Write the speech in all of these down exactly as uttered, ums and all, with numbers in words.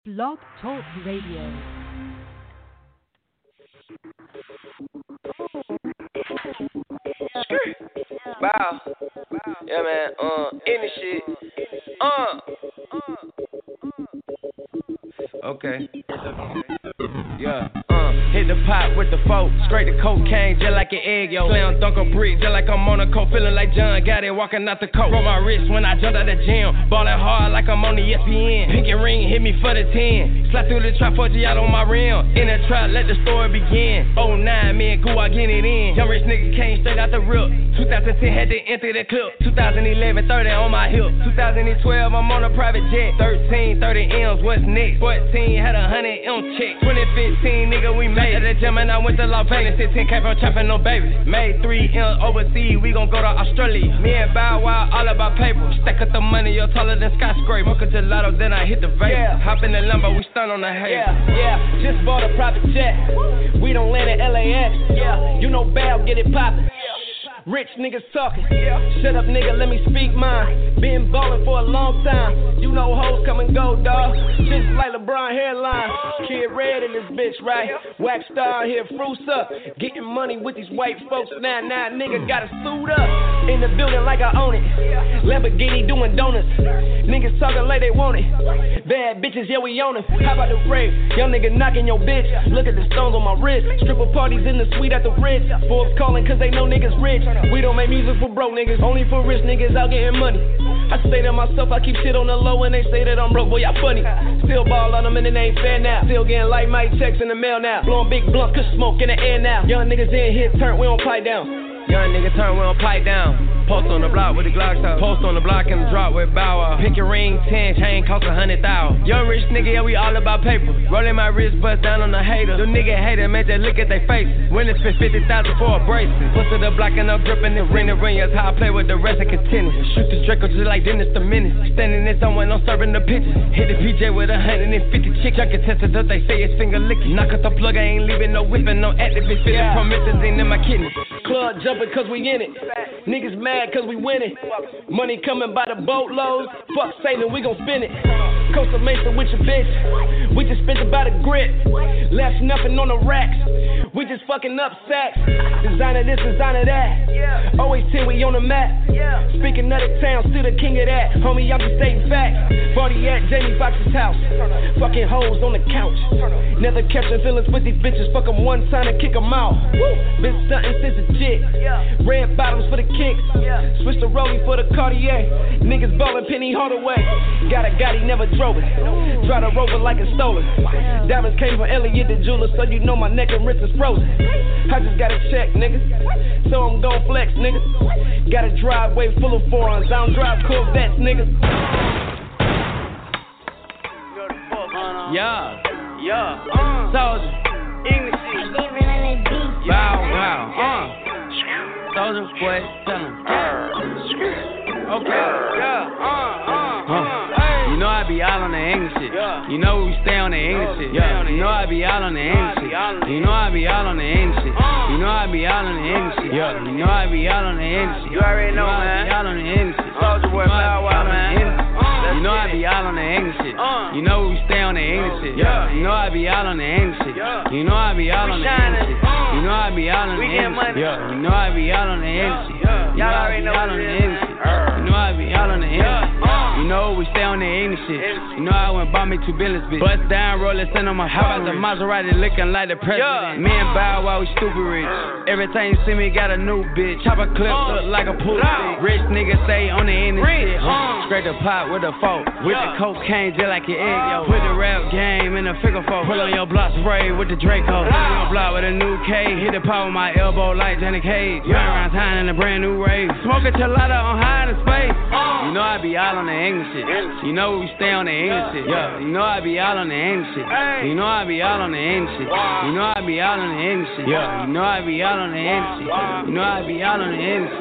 Blog Talk Radio. Wow. Yeah, man. Uh, any shit. Uh. Okay. Yeah. Uh, hit the pot with the fork, straight to cocaine, just like an egg, yo. Slam dunk a brick, just like I'm on a coat, feeling like John got it, walking out the coat. Broke my wrist when I jumped out the gym, ballin' hard like I'm on the E S P N. Pinky ring hit me for the ten, slide through the trap, forty out on my rim. In the trap, let the story begin. oh nine, me and Goo, I get it in. Young rich nigga came straight out the rip. twenty ten had to enter the clip. twenty eleven, thirty on my hip. twenty twelve, I'm on a private jet. thirteen, thirty M's, what's next? fourteen, had a hundred M check. twenty fifteen, nigga, we made it. At the gym and I went to Las Vegas. fifteen came from trapping, no baby. Made three M overseas, we gon' go to Australia. Me and Bow Wow, all about paper. Stack up the money, you're taller than skyscraper. Smoke a gelato, then I hit the vape. Yeah. Hop in the Lambo, we stun on the hay. Yeah, yeah, just bought a private jet. We don't land in L A X. Yeah, you know Bow, get it poppin'. Rich niggas talking. Shut up, nigga, let me speak mine. Been ballin' for a long time. You know hoes come and go, dawg. Just like LeBron hairline. Kid Red in this bitch, right? Wax star here, fruits up. Getting money with these white folks. Now, now, nigga gotta suit up. In the building like I own it. Lamborghini doing donuts. Niggas talking like they want it. Bad bitches, yeah, we own it. How about the rape? Young nigga knocking your bitch. Look at the stones on my wrist. Stripper parties in the suite at the Ritz. Forbes calling cause they know niggas rich. We don't make music for broke niggas, only for rich niggas out getting money. I say to myself, I keep shit on the low and they say that I'm broke, boy, y'all funny. Still ball on them and it ain't fair now. Still getting light mic checks in the mail now. Blowing big blunt, cause smoke in the air now. Young niggas in here, turn, we don't pipe down. Young nigga turn, we don't pipe down. Post on the block with the Glock top. Post on the block and drop with Bow Wow. Pinky ring, ten, chain cost a hundred thousand. Young rich nigga, yeah, we all about paper. Rolling my wrist, bust down on the hater. The nigga hater, man, just look at they faces. When they spend fifty thousand for a bracelet. Bust to the block and I'm dripping the ring, the ring. That's how I play with the rest of contenders. Shoot the Draco just like Dennis the Menace. Standing in someone, I'm serving the pitches. Hit the P J with a hundred and fifty chicks. Young contestants, up, they say it's finger licking. Knock out the plug, I ain't leaving no whipping. No activist, feeling yeah. Promethazine in my kidneys. Club jumping cause we in it. Niggas mad cause we winning. Money coming by the boatloads. Fuck Satan, we gon' spin it. Costa Mesa with your bitch. We just spent about a grit. Left nothing on the racks. We just fucking up sacks. Designer this, designer that. Always ten, we on the map. Speaking of the town, still the king of that. Homie, I'm just stating facts. Party at Jamie Foxx's house. Fucking hoes on the couch. Never catching feelings with these bitches. Fuck them one time and kick them out. Been stunting since a jit. Red bottoms for the kicks. Switch the rollie for the Cartier. Niggas ballin' Penny Hardaway. Got a Gotti, never drove it. Try to rope it like it's stolen. Diamonds came from Elliot the jeweler, so you know my neck and wrist is frozen. I just got a check, nigga. So I'm gon' flex, nigga. Got a driveway full of foreigns. I don't drive Corvettes, nigga. Yeah, yeah, uh, Soldier, English, Bow Wow, uh. Soldier, boy, tell him. Okay, yeah, uh, uh, uh, hey. You know I be all on the English shit. Yeah. You know we stay on the English shit. Yeah. You know I be all on the English shit. You know I be all on the English shit. You know I be all on the English shit. Yeah. You know I be all on the English shit. You already know, man. I be all on the English shit. Soldier boy, Bow Wow, man. You know I be all on the English shit. You know we stay on the English shit. Yeah. You know I be all on the English shit. You know I be all on the English shit. You know I be all on the English shit. You know I be all on the English shit. Y'all already know all on the English shit. You know I be all on the English shit. You know we stay on the English shit. You know I went buy me two billions, bitch. Bust down, roll it, send on my phone. How about the Maserati looking like the president? Me and Bow Wow, we stupid rich. Every time you see me, got a new bitch. Chopper clip look like a pool stick. Rich niggas stay on the English shit. Scrape the pot with a fork. With the cocaine just like your egg, yo. Put the rap game in the figure four. Pull on your block spray with the Draco. Pull on your block with a new K. Hit the pot with my elbow like Johnny Cage. Run around town in a brand new rave. Smoke a gelato on high in space. You know I be all on the English shit. You know we stay on the English shit. Yeah. You know I be all on the English shit. You know I be all on the English shit. You know I be all on the English shit. Yeah. You know I be all on the English shit. You know I be all on the English shit.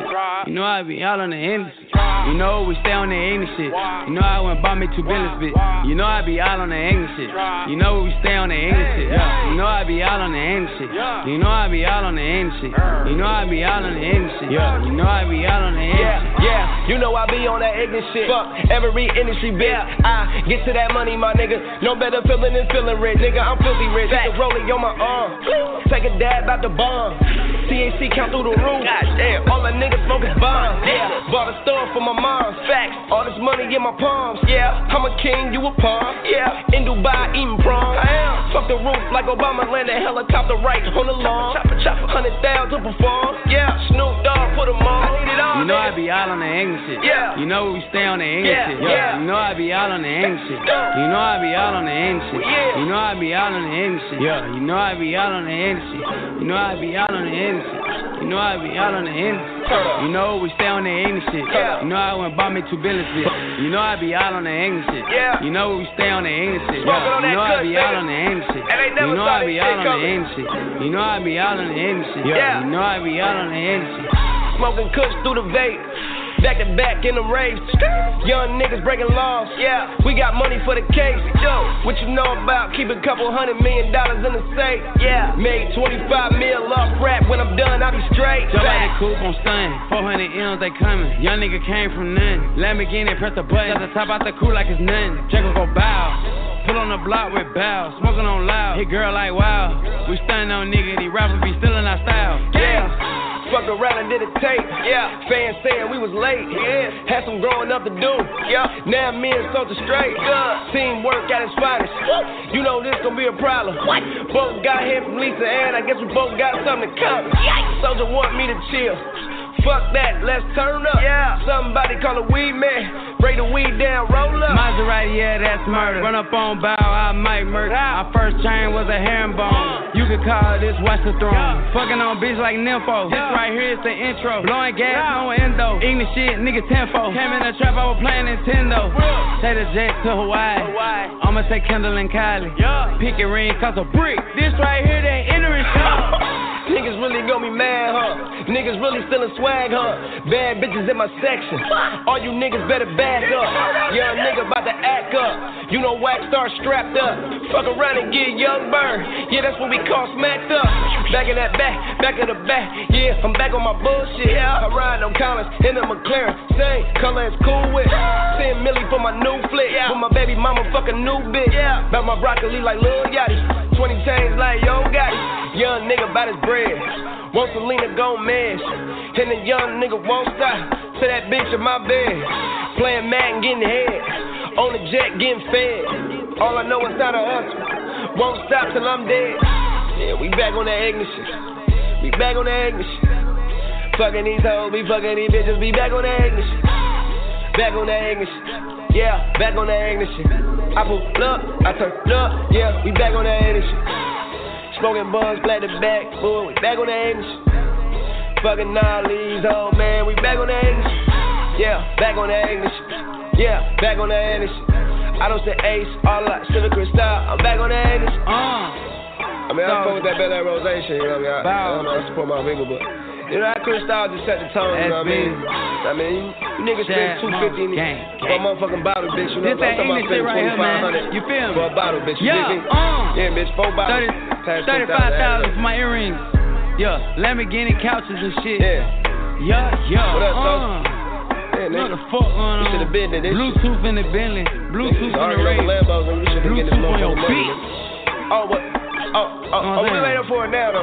You know I be all on the industry. You know we stay on the ignorant shit. You know I went bought me two billions, bitch. You know I be all on the ignorant shit. You know we stay on the ignorant shit. Yeah. You know I be all on the ignorant shit. You know I be all on the ignorant shit. You know I be all on the ignorant shit. Yeah. You know I be all on the ignorant shit. Yeah, you know I be on that ignorant shit. Fuck every industry bitch. I get to that money, my nigga. No better feeling than feeling rich, nigga. I'm filthy rich. Take a rollie on my arm. Take a dab out the bomb. T H C count through the roof. God damn. All the niggas smoking bombs. Yeah. Bought a store for my mom. Facts. All this money in my palms. Yeah. I'm a king, you a pawn. Yeah. In Dubai eating prawns. I am. Fuck the roof like Obama landed helicopter right on the lawn. Chopper, chopper. Hundred thousand to perform. Yeah. Snoop Dogg put them on. I need it all. You know I be all on the ignorant shit. Yeah. You know we stay on the ignorant yeah. shit. Yeah. yeah. You know I be all on the ignorant shit. You know I be all on the ignorant shit. Yeah. You know I be all on the ignorant shit. Yeah. You know I be all on the ignorant shit. You know I be all on the ignorant shit. You know I be all on the ignorant shit. You know we stay on the ignorant shit. Yeah. You know I went bought me two billions, bitch. You know I be all on the ignorant shit. Yeah. You know we stay on the ignorant shit. Yeah. You know I be all on the ignorant shit. You know I be all on the ignorant shit. You know I be all on the ignorant shit. Yeah. You know I be all on the ignorant shit. Smoking kush through the vape. Back to back in the race. Young niggas breaking laws. Yeah, we got money for the case. Yo, what you know about keep a couple hundred million dollars in the safe? Yeah, made twenty-five mil off rap. When I'm done, I'll be straight. Jump out the coupe on stun. four hundred M's, they coming. Young nigga came from none. Lamborghini, press the button. At the top out the coupe like it's nothing. Jacob go bow. Pull on the block with bow. Smoking on loud. Hit girl like wow. We stunning on nigga. These rappers be stealing our style. Yeah. Fucked around and did a tape. Yeah. Fans saying we was late. Yeah. Had some growing up to do. Yeah. Now me and Soldier straight. Yeah. Teamwork at its finest. Woo. You know this gon' be a problem. What? Both got here from Lisa and I guess we both got something to cover. Soldier want me to chill. Fuck that, let's turn up. Yeah. Somebody call a weed man. Break the weed down, roll up. Maserati, yeah, that's murder. Run up on bow, I might murder. My first chain was a herringbone. You could call this Watch the Throne. Yeah. Fucking on bitch like Nympho. Yeah. This right here is the intro. Blowing gas, yeah. No endo. Ignorant shit, nigga tenfold. Came in the trap, I was playing Nintendo. Yeah. Take the jet to Hawaii. Hawaii. I'ma say Kendall and Kylie. Yeah. Pick a ring, cost a brick. This right here, they entering shit. Niggas really gon' be mad, huh? Niggas really stealing swag, huh? Bad bitches in my section. All you niggas better back up. Young nigga about to act up. You know Wax Star strapped up. Fuck around and get Young Bird. Yeah, that's what we call smacked up. Back in that back, back of the back. Yeah, I'm back on my bullshit. I ride on Collins in the McLaren. Same color as cool with. Ten milli for my new flick. With my baby mama fucking new bitch. Bout my broccoli like Lil Yachty. Twenty chains like Yo Gotti. Young nigga bout his bread. Want Selena Gomez. And the young nigga won't stop. To that bitch in my bed. Playing Madden, getting head. On the jet, getting fed. All I know is how to hustle. Won't stop till I'm dead. Yeah, we back on that ignition. We back on that ignition. Fucking these hoes, we fucking these bitches. We back on that ignition. Back on that ignition. Yeah, back on that ignition. I pull up, I turn up. Yeah, we back on that ignition. Smoking buns, black to back, boy, we back on the ignition. Fucking all these hoes, man, we back on the ignition. Yeah, back on the ignition. Yeah, back on the ignition. I don't say Ace, all I Civic Crystal, I'm back on the ignition. Uh, I mean, I'm fucking with that Bel Air Rose shit, you know what I mean? I, I don't know, I support my Ringo, but you know, that Crystal just set the tone, you know what I mean? I mean, you niggas spend two fifty for a motherfucking bottle, bitch, you know what I'm talking about? Spending twenty-five hundred you feel me? For a bottle, bitch, you yeah, dig me? Uh, yeah, bitch, four bottles. thirty-five thousand for my earrings. Yeah, Lamborghini couches and shit. Yeah. Yeah, yeah. What up, uh, yeah, nigga. What the fuck going on? You should have been in this Bluetooth shit. in the Bentley. Bluetooth in the Ray. Lambos and you should have Bluetooth on your beat. Oh, what? Oh, oh, oh, oh we waiting for it now, though.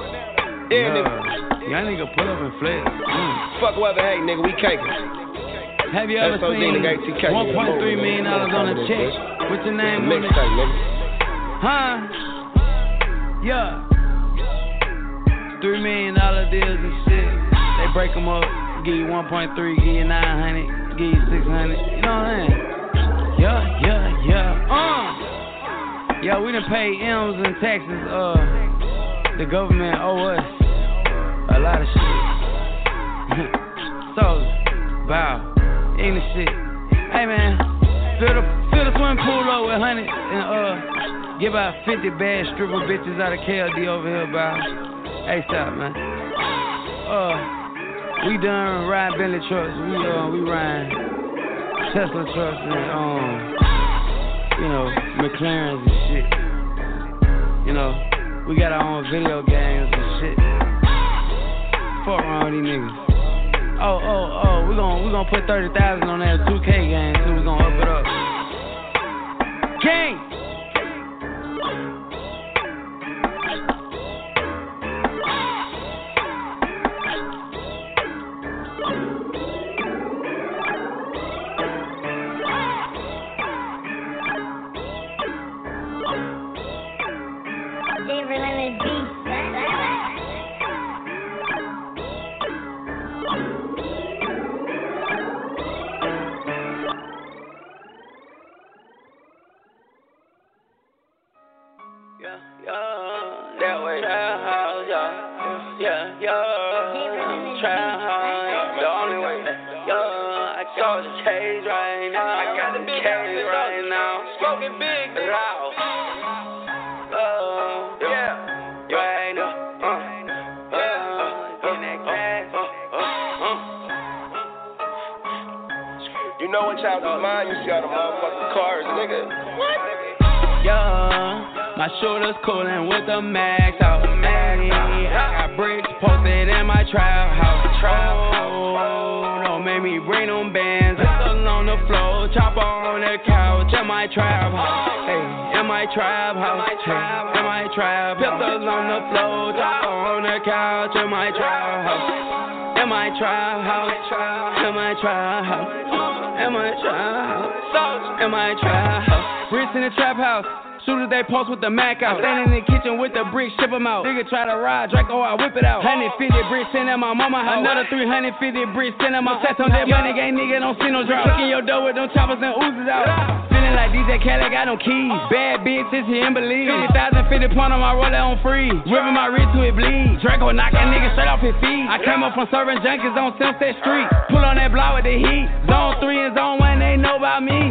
Yeah, nah. nigga. Y'all nigga pull up and flex. Mm. Fuck whoever hate, nigga. We caking. Have you ever seen one point three million dollars on a check? What's your name on it? Huh? Yeah. Three million dollar deals and shit. They break them up, give you one point three, give you nine hundred, give you six hundred. You know what I'm saying? Yeah, yeah, yeah. Uh. Yeah, we done pay M's and taxes. Uh, the government owe us a lot of shit. So, bow, ignorant shit. Hey man, fill the fill the swimming pool up with hundreds and uh, give out fifty bad stripper bitches out of K L D over here, bow. Hey, stop, man. Uh, We done ride Bentley trucks. We uh, we ride Tesla trucks and um, you know, McLarens and shit. You know, we got our own video games and shit. Fuck wrong with these niggas. Oh, oh, oh, we gon' we gon' put thirty thousand on that two K game too. We gon' up it up. King. My shoulders coolin' with the max out. Ay, I got bricks posted in my trap house. Oh, don't make me bring them bands. Pistols on the floor, chopper on the couch. In my trap house, hey, in my trap house, hey, in my trap house. Pistols on the floor, chopper on the couch. In my trap house, in my trap house, in my trap house, in my trap house, in my trap house. Bricks in the trap house. Soon as they post with the Mac out, stand in the kitchen with the bricks, ship them out. Nigga try to ride, Draco, I whip it out. one hundred fifty bricks send at my mama house. Another three hundred fifty bricks send at my house. On that money gang, nigga, don't see no drop. Kicking your door with them choppers and oozes out. Feeling like D J Khaled got them keys. Bad bitches, he ain't believe. fifty thousand, fifty point on my roller on free. Ripping my wrist to it bleed. Draco knock that nigga straight off his feet. I came up from serving junkies on Sunset Street. Pull on that block with the heat. Zone three and zone one, they know about me.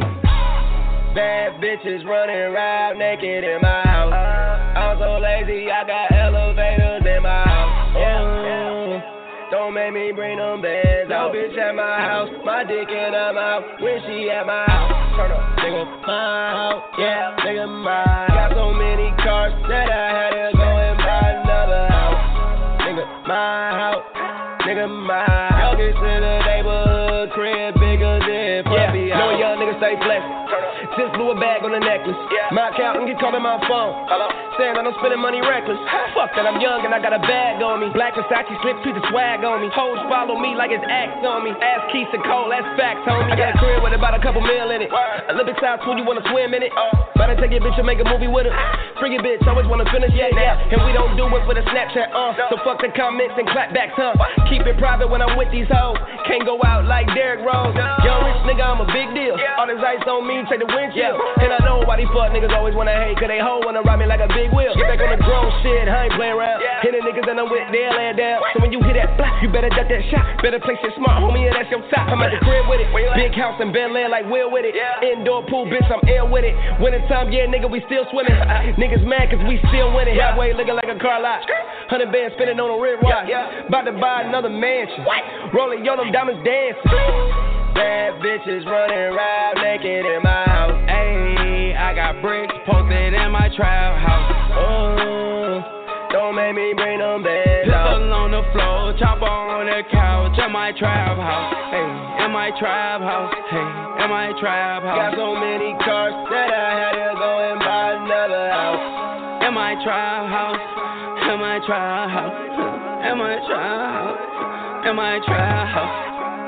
Bad bitches running around naked in my house. I'm so lazy, I got elevators in my house. Oh, don't make me bring them bands out. Bitch at my house, my dick in her mouth. When she at my house, turn up, nigga, my house. Yeah, nigga, my got so many cars that I had to go and buy another house. Nigga, my house, nigga, my house. Youngest in the neighborhood, crib bigger than puppy house. No young nigga stay flexing. Just blew a bag on the necklace. Yeah. My accountant get calling my phone. Hello. Saying that I'm spending money reckless. Fuck that, I'm young and I got a bag on me. Black Versace slip to the swag on me. Hoes follow me like it's axe on me. Ass Keith and Cole, that's facts, homie. I got a crib with about a couple mil in it. Word. A little bit size pool, you wanna swim in it? Uh. Better take your bitch and make a movie with her. Free your bitch, always wanna finish, yeah, yeah. And we don't do it for the Snapchat, uh. No. So fuck the comments and clap back, huh? What? Keep it private when I'm with these hoes. Can't go out like Derrick Rose. No. Young rich nigga, I'm a big deal. Yeah. All this ice on me, take the windshield. Yeah. And I know why these fuck niggas always wanna hate, cause they hoe wanna ride me like a big wheel. Get back on the grown shit, I ain't playing around. Yeah. Hit the niggas that I'm with, they'll land down. So when you hit that flat, you better duck that shot. Better place it smart, homie, and that's your top. I'm at the crib with it. Big house and Bel Air like Will with it. Yeah. Indoor pool, bitch, I'm ill with it. Winter time, yeah, nigga, we still swimming. Niggas mad cause we still winning. Yeah. Halfway looking like a car lot. Hundred bands spinning on a red watch. Yeah. Yeah. About to buy another mansion. What? Rolling yo, them diamonds dancing. Bad bitches running around naked in my house. Ayy, I got bricks posted in my trap house. Oh, don't make me bring them bands out. Pistols on the floor, chopper on the couch. In my trap house, hey, in my trap house, hey, in my trap house. Got so many cars that I had to go and buy another house. In my trap house, in my trap house, in my trap house, in my trap house.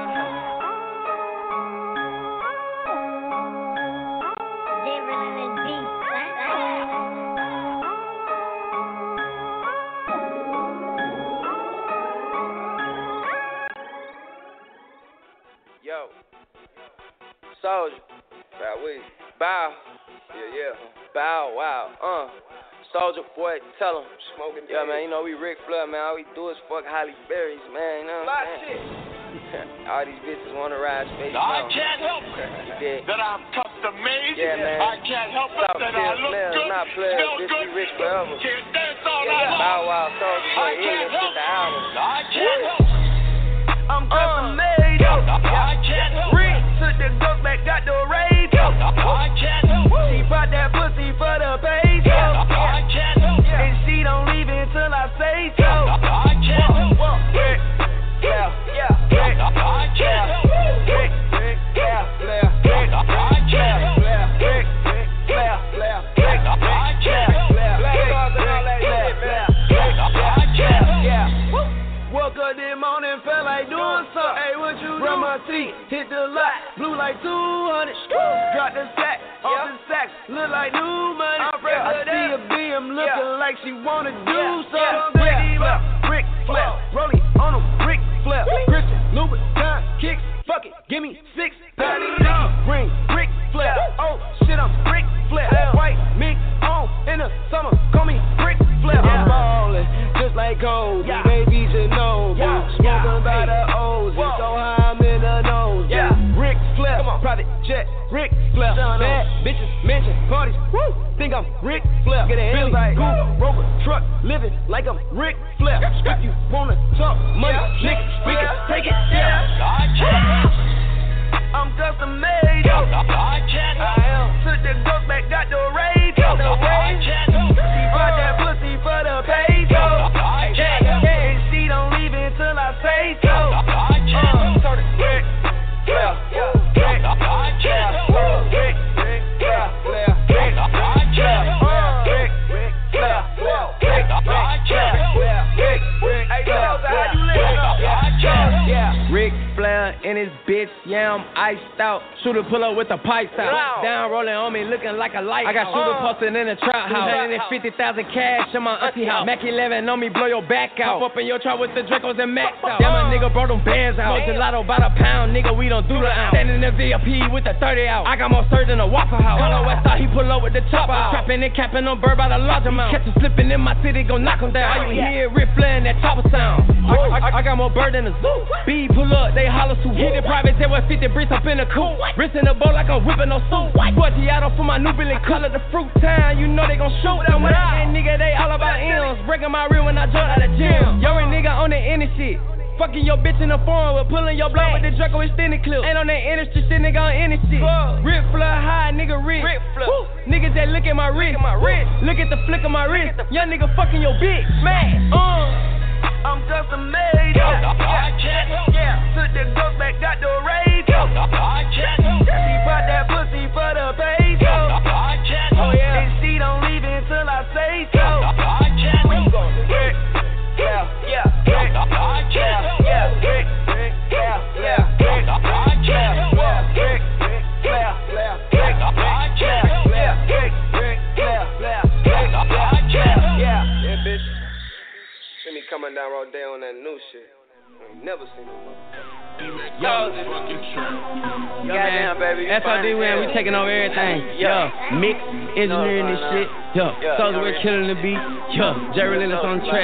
Yo, Soldier, bow, we, bow, yeah, yeah, bow, wow, uh, Soldier, boy, tell him, smoking, yeah, man, you know, we Ric Flair, man, all we do is fuck Holly Berries, man, you know what I'm saying? All these bitches wanna ride Space I Mountain. Can't help it that I'm custom made, yeah, man. I can't help it that I look man, good, not play, smell bitch, good, we rich forever. Can't dance all yeah, night long. Bow Wow, Soldier, boy, I can't help the album. I can't help it. I'm custom made. Rick took the ghost back, got the raid. She bought that pussy for the pay. And she don't leave until I say so. Rick, yeah, yeah, Rick, yeah, Rick, Rick, yeah, Rick, Rick, yeah, Rick, Rick, yeah, Rick, Rick, yeah. Woke up this morning, felt like doing something. Hey, what you do? Run my teeth, hit the lot, blew like two hundred. Drop the sack, off the sack, look like new money. I see a B M looking like she wanna do something. Rick flip, Rick flip, rolling on them, Rick flip. Christian, Louboutin, kicks, fuck it, give me six. Patty, ring, Rick flip. Oh shit, I'm Rick flip. White mink on in the summer, call me Rick flip. I'm ballin', just like Kobe, baby Ginobili. Smoking by the O's, so high I'm in the nose. Rick flip, private jet, Rick flip. Bad bitches, mansion, parties, woo. Think I'm Rick flip. Get a Billy, Google, Rover, truck, living like I'm Rick flip. If you wanna talk money, nigga, we can take it, yeah. I'm custom made. I am. Took the ghost back, got the raid. The raid. She bought that pussy for the pay. And she don't leave until I say so. Uh, turn it. Rick, yeah, yeah, Rick, yeah, Rick, Rick, yeah, Rick, Rick, yeah, Rick, Rick, yeah, Rick, Rick, Rick, hey, how you live? Yeah, Rick Flair and his bitch, yeah, I'm iced out. Shooter pull up with the pipes out. Down rolling on me, looking like a light. I got shooter posted in the trap house. one hundred fifty thousand cash in my auntie house. Mac eleven on me, blow your back out. Up in your trap with the Dracos and Max out. Damn, my nigga brought them bands out. Smoke gelato by the pound, nigga, we don't do the ounce. Standing in the V I P with the thirty out. I got more surge than a Waffle House. Call West Side, he pull up with the chopper out. Trapping and capping on bird by the large amount. Catch him slipping in my city, gon' knock him down. All you hear Rick Flair and that chopper sound. I, I, I got more bird than a zoo. B pull up, they holler too. Hit it private, they with fifty bricks up in the coupe. Wrist in the bowl like I'm whipping no suit. Sportiato for my new Billy color, the fruit time. You know they gon' shoot them. And nigga, they all about M's. Breaking my rear when I jump out of gym. Yo, a nigga on the any shit. Fucking your bitch in the foreign, we're pulling your blood with the Draco extended clip. Ain't on that industry shit, nigga on any shit. Rick Flair high, nigga rich. Niggas that look at my wrist. Look at the flick of my wrist. Young nigga fucking your bitch. Smash. Uh. I'm custom made. Yeah, yeah. Took the ghost back, got the raid. She bought that pussy for the pay. Oh yeah. And she don't leave until I say so. Rick, yeah, yeah, Rick, yeah, yeah, Rick, Rick, yeah, yeah, Rick, yeah, Rick, Rick, yeah, yeah, Rick, yeah, yeah, Rick, Rick, yeah, yeah, Rick, yeah, yeah, yeah, bitch. See me coming down all day on that new shit. I ain't never seen no Yo, goddamn, baby. S O D, man, we taking over everything. Yo, mix, engineering this shit. Yo, Soulja, we're killing the beat. Yo, Jerry Lillis on the track.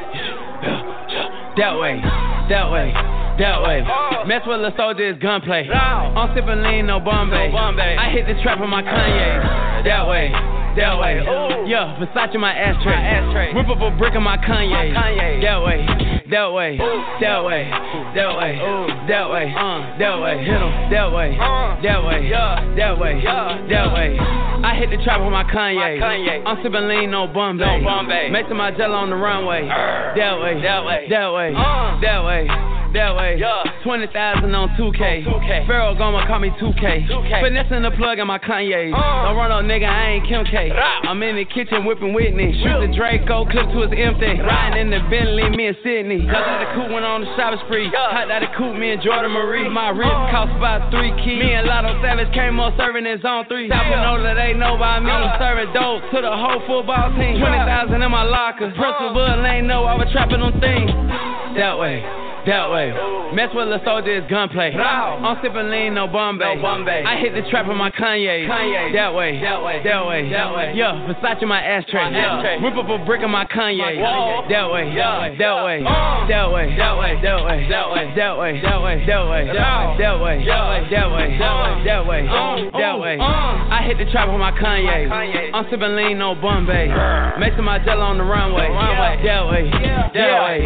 That way, that way, that way. Mess with Lil Soulja is gunplay. I'm sipping lean, no Bombay. I hit the trap with my Kanye. That way. That way, yeah, Versace my ashtray. ashtray. Rip up a brick of my Kanye. Kanye. That way, that way, that way, that way, that way, uh, that way, hit him. That way, that way, that way, that way. I hit the trap with my Kanye. I'm sipping lean, no Bombay. Making my jello on the runway. That way, that way, that way, that way. That way, twenty thousand on two K. Pharaoh Goma call me two K. Finessing the plug in my Kanye. Don't run no nigga, I ain't Kim K. I'm in the kitchen whipping Whitney. Shoot the Draco, clip to his empty. Riding in the Bentley, me and Sydney. Cause of the coupe went on the shopping spree. Hot out the coupe, me and Jordan Marie. My wrist cost about three keys. Me and Lotto Savage came up serving in zone three. South Panola, they know about me. I'm serving dope to the whole football team. twenty thousand in my locker. Principal ain't know I was trapping on things. That way. That way, mess with Lil Soulja is gunplay. I'm sipping lean, no Bombay. I hit the trap with my Kanye. That way, that way, that way, that way. Yeah, Versace my ashtray. Rip up a brick of my Kanye. That way, that way, that way, that way, that way, that way, that way, that way, that way, that way, that way, that way, that way, that way. I hit the trap with my Kanye. I'm sipping lean, no Bombay. Making my jello on the runway. That way, that way.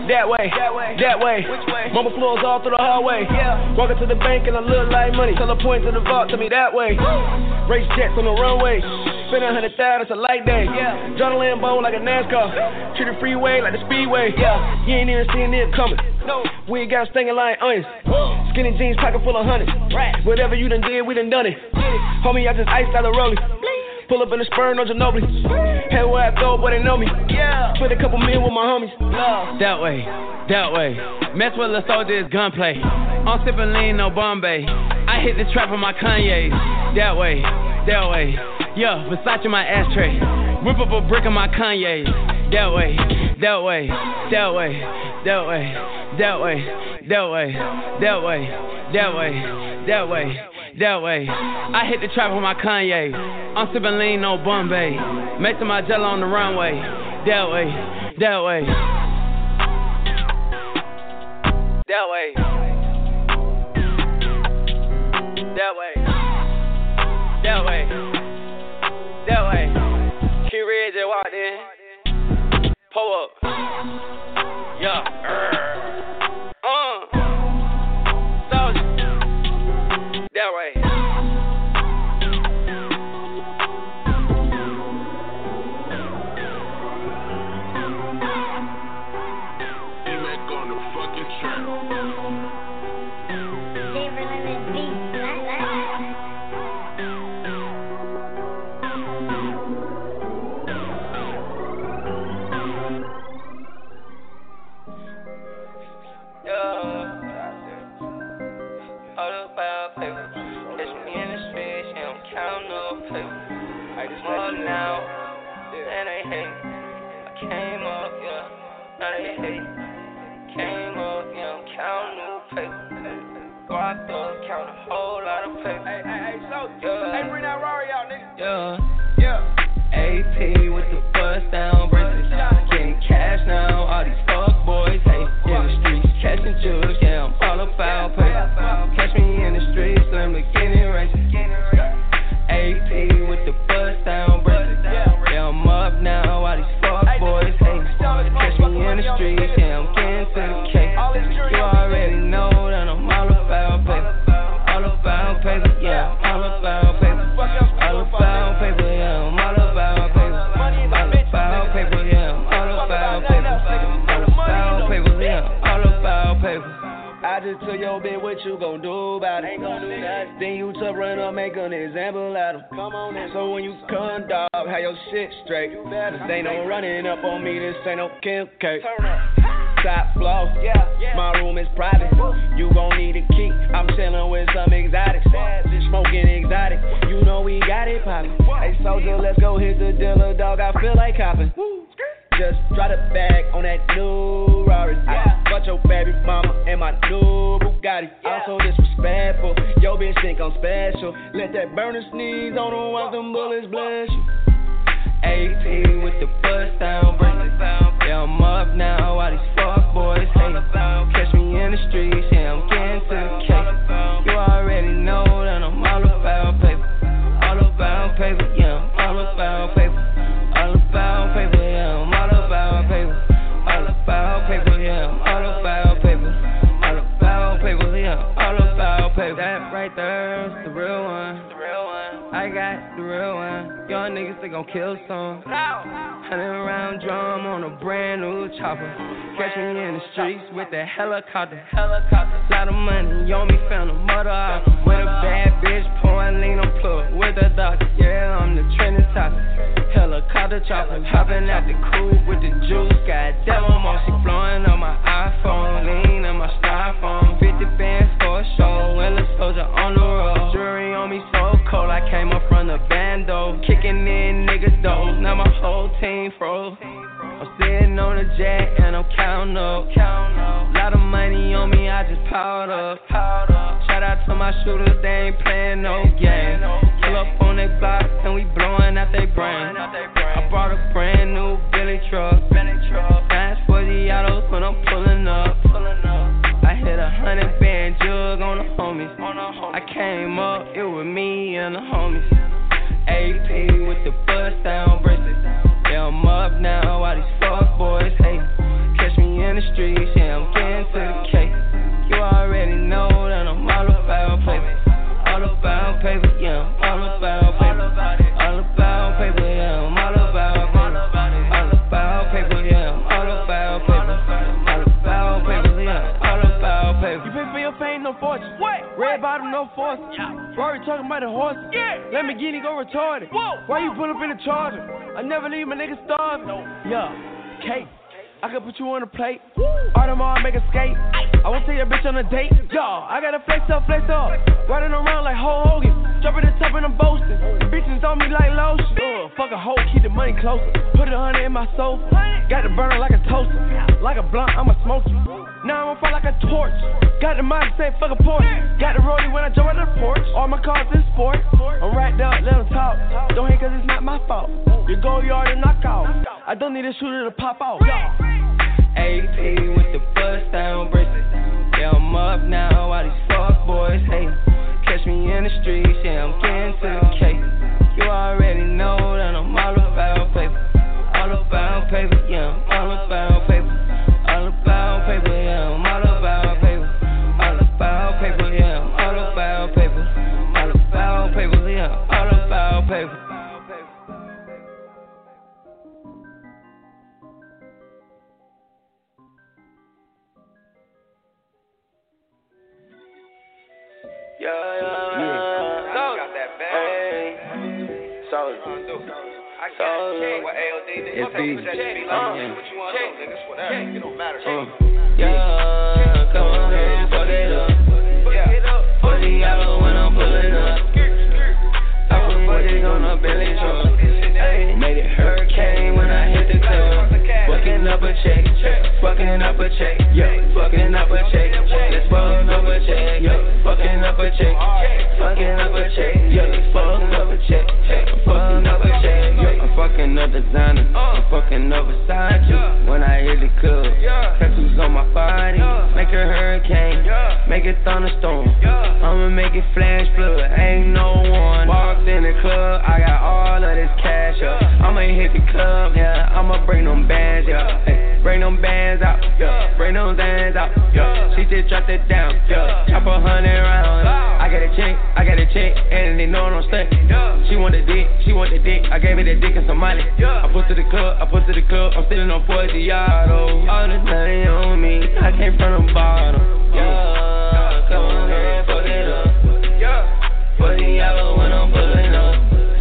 That way, that way, that way. Which way? Mama floors all through the hallway. Yeah. Walking to the bank and I look like money. Tell her point to the vault, tell me that way. Race jets on the runway. Spend a hundred thousand, it's a light day. Yeah. John Lambo like a NASCAR. Treat the freeway like the speedway. Yeah. You ain't even seen it coming. No. We ain't got stinging like onions. Skinny jeans, pocket full of hundreds. Right. Whatever you done did, we done done it. Homie, I just iced out the rollie. Pull up in the spur, no Ginobili. Head where I go, but they know me. Yeah. Split a couple million with my homies. Love. That way, that way. Mess with the soldier is gunplay. I'm sipping lean, no Bombay. I hit the trap with my Kanye's. That way, that way. Yeah, Versace my ashtray. Whip up a brick of my Kanye's. That way, that way, that way, that way, that way, that way, that way, that way, that way, that way. I hit the trap with my Kanye. I'm sipping lean, no Bombay. Mixing my jello on the runway. That way, that way, that way, that way, that way, that way. Key Red just walked in. Pull up. Yeah. Uh. Soldier. That way. E-Mac on the fucking track. Now, and they hate. I came up, yeah. Now they hate. Came up, yeah. I'm counting new paper. Go out there, count a whole lot of paper. Hey, hey, hey, so, yeah. Hey, bring that Rory out, nigga. Yeah, yeah. A P with the bust down braces. Getting cash now. All these fuck boys hate. In the streets, catching jugs. Yeah, I'm all about paper. Catch me in the streets, Lamborghini racing. A P with the bust down braces. Yeah, I'm up now, all these fuck boys hate. Catch me in the streets, yeah, I'm getting to the cake. You already know that I'm all about paper. All about paper, yeah, all about paper. All about paper, yeah, I'm all about paper. All about paper, yeah, I'm all about paper. All about paper, yeah, all about paper. I just took your bitch, what you gon' do about it? Ain't gon' do that. Then you tough run up, make an example out of. Come on in. So when you come, dog, have your shit straight. Cause they no running up on me, this ain't no Kim K. Turn up. Top floor, yeah, yeah. My room is private. You gon' need a key. I'm chillin' with some exotics. Smoking exotic. You know we got it poppin'. Hey, soldier, let's go hit the dealer, dog. I feel like copping. Just drop the bag on that new Rari. Yeah. I fucked your baby mama and my new Bugatti. Yeah. Also disrespectful. Yo bitch think I'm special. Let that burner sneeze on the ones them bullets bless you. A P with the bust down braces. Yeah, I'm up now. All these fuck boys hate. Catch me in the streets. Yeah, I'm getting to the cake. You already know that I'm all about paper. All about paper. Yeah, I'm all about paper. All about paper. Yeah, I'm all about paper. All about paper. Yeah, I'm all about paper. All about paper. Yeah, all about paper. That right there's the real one. The real one. I got the real one. Young niggas they gon' kill some. Hundred round drum on a brand new chopper. Catch me in the streets with the helicopter. Helicopter. Lot of money on me, found a mother out. With a bad bitch, pouring lean on plug with a doctor. Yeah, I'm the trending topic. Helicopter chopper, hopping out the coupe with the juice. Got devil on, she blowing on my iPhone, lean on my styrofoam. Fifty bands for a show, and a soldier on the road. Jury on me so cold, I came up from the bando, kicking in niggas' doors. Now my whole team froze. I'm sitting on a jet and I'm counting up. Lot of money on me, I just piled up. Shout out to my shooters, they ain't playing no game. Pull up on they block and we blowing out they brain. I brought a brand new Billy truck. Fast for the autos when I'm pulling up. I hit a hundred band jug on the homies. I came up, it was me and the homies. A P with the bust down braces. Yeah, I'm up now, all these fuck boys hate. Catch me in the streets, no fortune. What? Red bottom, no force. Yeah. Rory talking about the horse. Yeah. Lamborghini go retarded. Whoa. Why you pull up in the Charger? I never leave my niggas starving. No. Yeah. Cake. I can put you on a plate. Audemars make a skate. I won't take your bitch on a date. Y'all, I gotta flex up, flex up. Riding around like Hulk Hogan. Jumping the top and I'm boasting. The bitches on me like lotion. Uh, fuck a hoe, keep the money closer. Put a hundred in my sofa. Got the burner like a toaster. Like a blunt, I'ma smoke you. Now I'm on fire like a torch. Got the mind say fuck a porch. Got the rollie when I jump out of the porch. All my cars in sport. I'm racked up, let them talk. Don't hate cause it's not my fault. You go yard and knock out. I don't need a shooter to pop out. eighteen with the bust down braces. Yeah, I'm up now, all these fuck boys hate. Catch me in the streets, yeah, I'm getting to the cake. You already know that I'm all about paper. All about paper, yeah, I'm all about paper. All about paper, yeah, I'm all about paper. All about paper, yeah, I'm all about paper. All about paper, yeah, all about paper. Yeah, yeah, yeah. yeah. So, got that bag. Hey. So, so, what A L D did. It's easy. What you want to do, niggas, whatever. It don't matter. Yeah, come on and fuck it up. Yeah, forty hours when I'm pulling up. I put forty on a belly truck. Made it hurricane when I hit the club. Fucking up a check, fucking up a check, yeah, fucking up a check. Let's fuck up a check, yeah, fucking up a check, fucking up a check, yeah, let's fuck up a check, fucking up a check, yeah. I'm fucking up designer, I'm fucking up beside you. When I hit the club, tattoos on my body, make a hurricane, make it thunderstorm. I'ma make it flash flood, ain't no one walked in the club. I got all of this cash up. I'ma hit the club, yeah, I'ma bring them bands, yeah, hey, bring them bands out, yeah, bring them bands out, yeah. She just dropped it down, yeah, chop a hundred rounds. I got a chick, I got a chick, and they know I'm stuck. She want the dick, she want the dick, I gave her the dick and some money. I put to the club, I put to the club, I'm sitting on Forgiato. All this money on me, I came from the bottom. Yeah, come on and fuck it up. forty hours when I'm pulling up.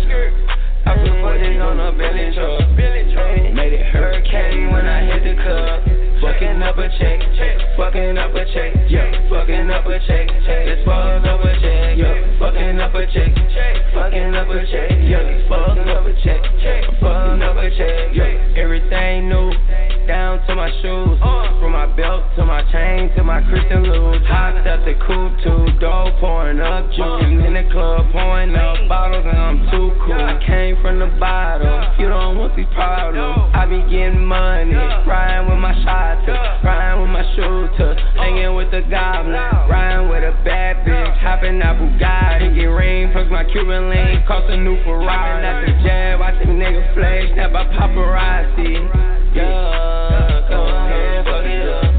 I put forty on a belly truck. Made it hurricane when I hit the club. Fucking up a check, fucking up a check, yeah, fucking up a check. Let's fuck up a check, yeah, fucking up a check, fucking up a check, yeah, let's fuck up a check, fucking up a check, yeah. Everything new, down to my shoes, from my belt to my chain to my Christian Louis. Hopped up the coupe, two dough pouring up juice in the club, pouring up bottles and I'm too cool. I came from the bottom, you don't want these problems. I be getting money, riding with my shotter, riding with my shooter, hanging with the goblin, riding with a bad bitch, hopping out Bugatti, get rain, fuck my Cuban link, cost a new Ferrari, not the jab, watch the nigga flash, snap by paparazzi. Yeah, come on here, fuck it up.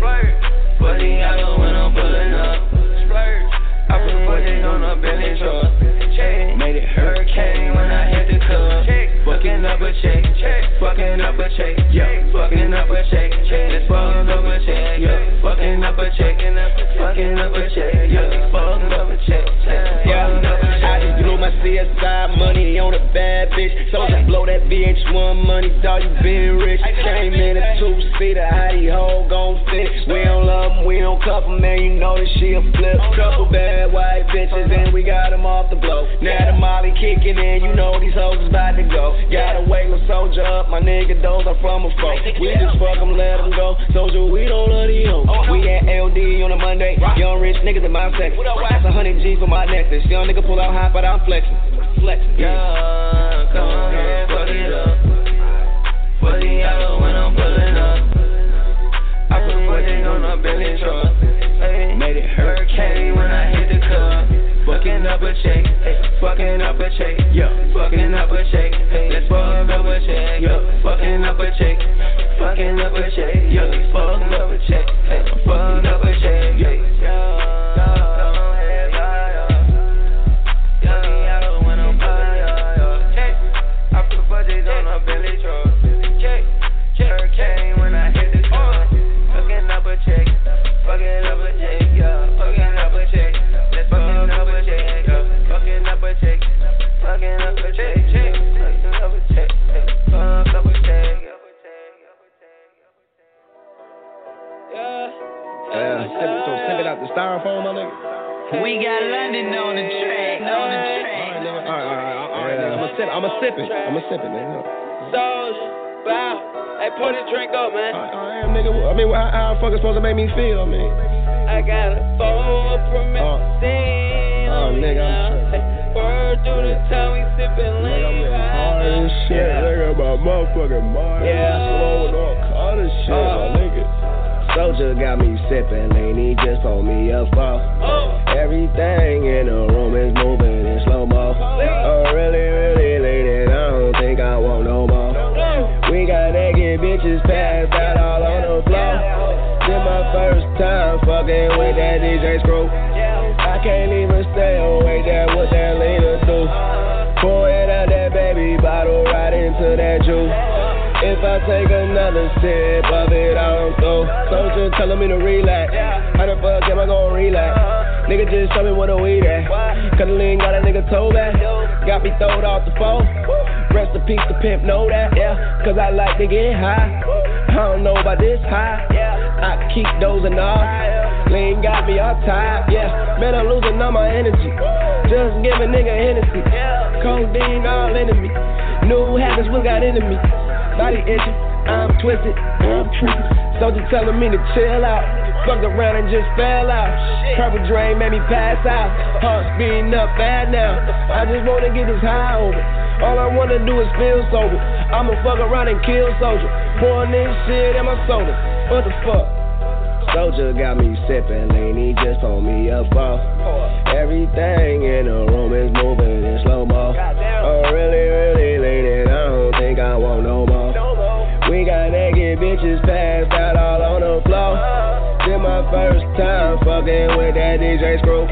forty hours when I'm pulling up. I put forty on a belly truck. Made it hurricane when I hit the club. Fucking up a check, fucking up a check, yeah, fucking up a check. Let's fuck up a check, yeah, fucking up a check, fucking up a check, yeah, fuck up a check, yeah. I just blew my C S I money on a bad bitch, so just blow that V H one money, dog, you been rich. Came in a two-seater, how these hoes gon' fit? We don't love them, we don't cuff them, man, you know that she a flip. Couple bad white bitches, and we got them off the blow. Now the molly kicking in, you know these hoes is about to go. Gotta wait, little soldier up, my nigga, those are from a foe. We just fuck them, let them go. Soldier, we don't love these hoes. We at L D on a Monday, young rich niggas in my section. That's a hundred G's for my necklace. Young nigga pull out hot, but I'm flexing. Flexing. Yeah, come on here, fuck it up. forty hours when I'm pulling up. I put forty on a belly truck. Made it hurricane when I hit the club. Fucking up a check, fucking up a check, yeah, fucking up a check. Let's fuck up a check, yeah, fucking up a check, fucking up a check, yeah, fuck up a check, fuck up a check, yeah. Hurricane when I hit the club. Fucking up a check, fucking up a check, yeah, fucking up We got London on the track, on the track. Alright, nigga. Alright, alright, alright, nigga. I'ma sip it, I'ma sip it. I'ma sip it, nigga. Souls, bow. Hey, pour this drink up, man. I am, nigga. I mean, how, how the fuck is supposed to make me feel, I mean? I got a phone promethazine. Oh, nigga, I'm tripping. Word through the time we sippin' lean. Nigga, I'm getting hard as shit. Yeah. Nigga, my motherfucking mind. Yeah. Blowing all kind of shit, uh, my nigga. Soldier got me sippin' lean, he just pulled me up off. Oh. Everything in the room is moving in slow-mo. Oh, really, really late, and I don't think I want no more. We got naked bitches passed out all on the floor. This my first time fucking with that D J Screw. I can't even stay awake, that what that leader do. Pour it out that baby bottle right into that juice. If I take another sip of it, I'm through. Soldier telling me to relax. How the fuck am I gonna relax? Nigga just show me where the weed at. Cuddling got a nigga toe back. Got me throwed off the phone. Rest in peace, the pimp know that. Yeah, cause I like to get high. I don't know about this high. I keep dozing off. Lean got me all tired. Yeah, man, I'm losing all my energy. Just give a nigga Hennessy. Codeine all into me. New habits will got into me. Body itching, I'm twisted, I'm twisted. Soldier telling me to chill out. Fucked around and just fell out. Purple drain made me pass out. Heart speeding up bad now. I just wanna get this high over. All I wanna do is feel sober. I'ma fuck around and kill soldier. Pouring this shit in my soda. What the fuck? Soldier got me sipping lean, he just pulled me up off. Everything in the room is moving in slow-mo. Oh, really, really late, and I don't think I want no more. We got naked bitches passed out all on the floor. This my first time fucking with that D J Screw.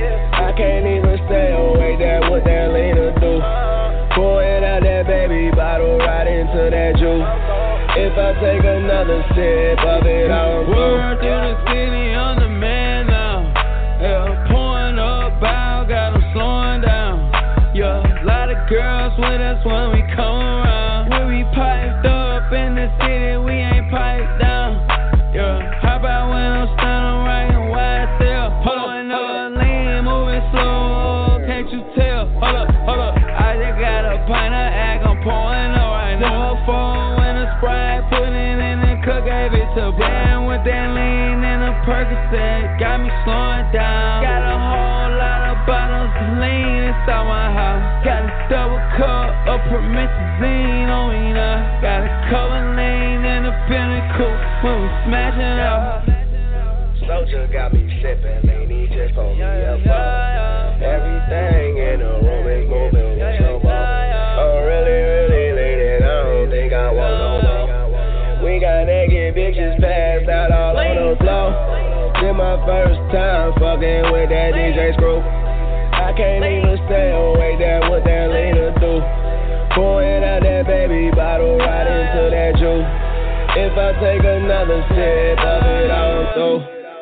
I can't even stay awake, that what that leader do. Pour it out that baby bottle right into that juice. If I take another sip of it, I'm Word through the city, I'm the man now. Yeah, pouring up, bow, got them slowing down. Yeah, a lot of girls with us when we come around. When we piped up in the city, we ain't piped down. Yeah, how about when I'm standing right and wide still? Pulling up, lean, moving slow, can't you tell? Hold up, hold up, I just got a pint of act, I'm pouring up right now. Four in a Sprite, put it in the cook, gave it to blend with that lean and a Percocet, got me slowing down. Got a whole lot of bottles of lean inside my house. Got a double cup of promethazine on me now. Got a cover lane and a pinnacle when we smash it up. Soldier got me sipping lean, he just pulled me up off. Everything in the room is moving in slow-mo. Oh, really, really late, and I don't think I want no more. We got naked bitches passed out all on the floor. This my first time fucking with that D J Screw. I can't even stay awake, that what that leader do. Pouring out that baby bottle right into that juice. If I take another sip of it, I'm through.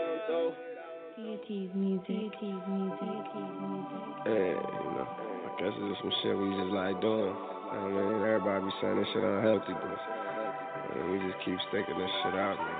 Deity's music, Deity's music, Deity's music. Hey, you know, I guess it's just some shit we just like doing. I mean, everybody be saying this shit unhealthy, but I mean, we just keep sticking this shit out, man.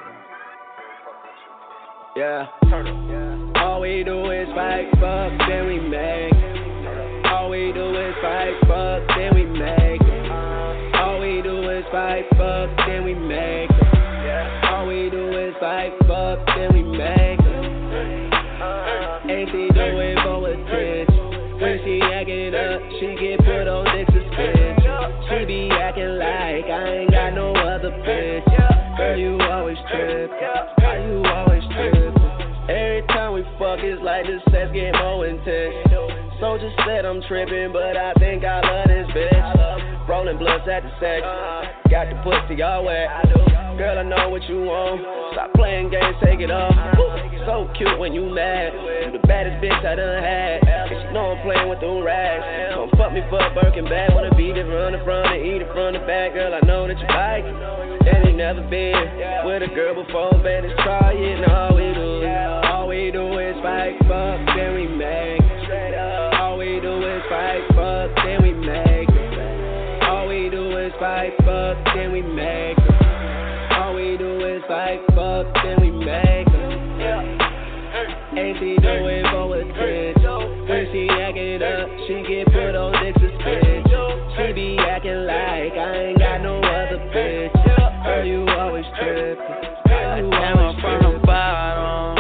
Yeah. All we do is fight, fuck, then we make. All we do is fight, fuck, then we make. All we do is fight, fuck, then we make. All we do is fight, fuck, then we make. Ain't she do it for attention? When she acting up, she get put on this suspension. She be acting like I ain't got no other bitch. Girl, you always trip. Why you always trip? Every time we fuck, it's like the sex get more intense. Soldier said I'm tripping, but I think I love this bitch. Rolling blunts at the sex. Got the pussy all wet. Girl, I know what you want. Stop playing games, take it off. So cute when you mad. You the baddest bitch I done had. And she know I'm playing with them rags. Don't fuck me for a Birkin bag. Wanna beat it from the front and eat it from the back. Girl, I know that you like it. And you never been with a girl before, better try it. And all we do, all we do is fight, fuck, then we make. All we do is fight, fuck, then we make. All we do is fight, fuck, then we make. All we do is fight, fuck, then we make. Ain't she do it for attention? When she acting up, she get put on this suspension. She be acting like I ain't got no other bitch. Girl, you always trippin'. I came up from the bottom,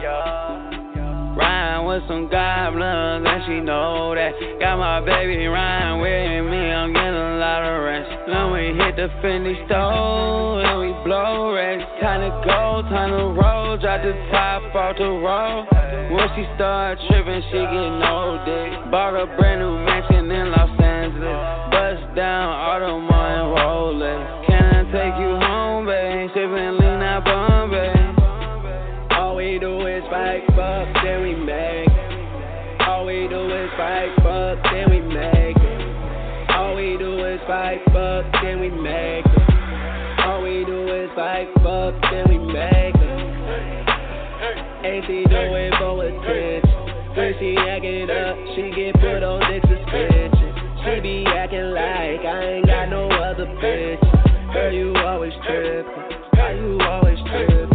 riding with some goblins, and she know that. Got my baby riding with me, I'm getting a lot of rest. Then we hit the Fendi store, and we blow racks. Time to go, time to roll, drop the top off the road. When she start tripping, she get no dick. Bought a brand new mansion in Los Angeles. Bust down Audemars and Rolex. Can I take you home, babe? Sippin' lean out Bombay. All we do is fight, fuck, then we make it. All we do is fight, fuck, then we make it. All we do is fight, fuck, then we make it. All we do is fight, fuck, then we make it. Ain't she do it for attention? When she acting up, she get put on this suspension. She be acting like I ain't got no other bitch. Girl, you always trippin'. Girl, you always trippin'.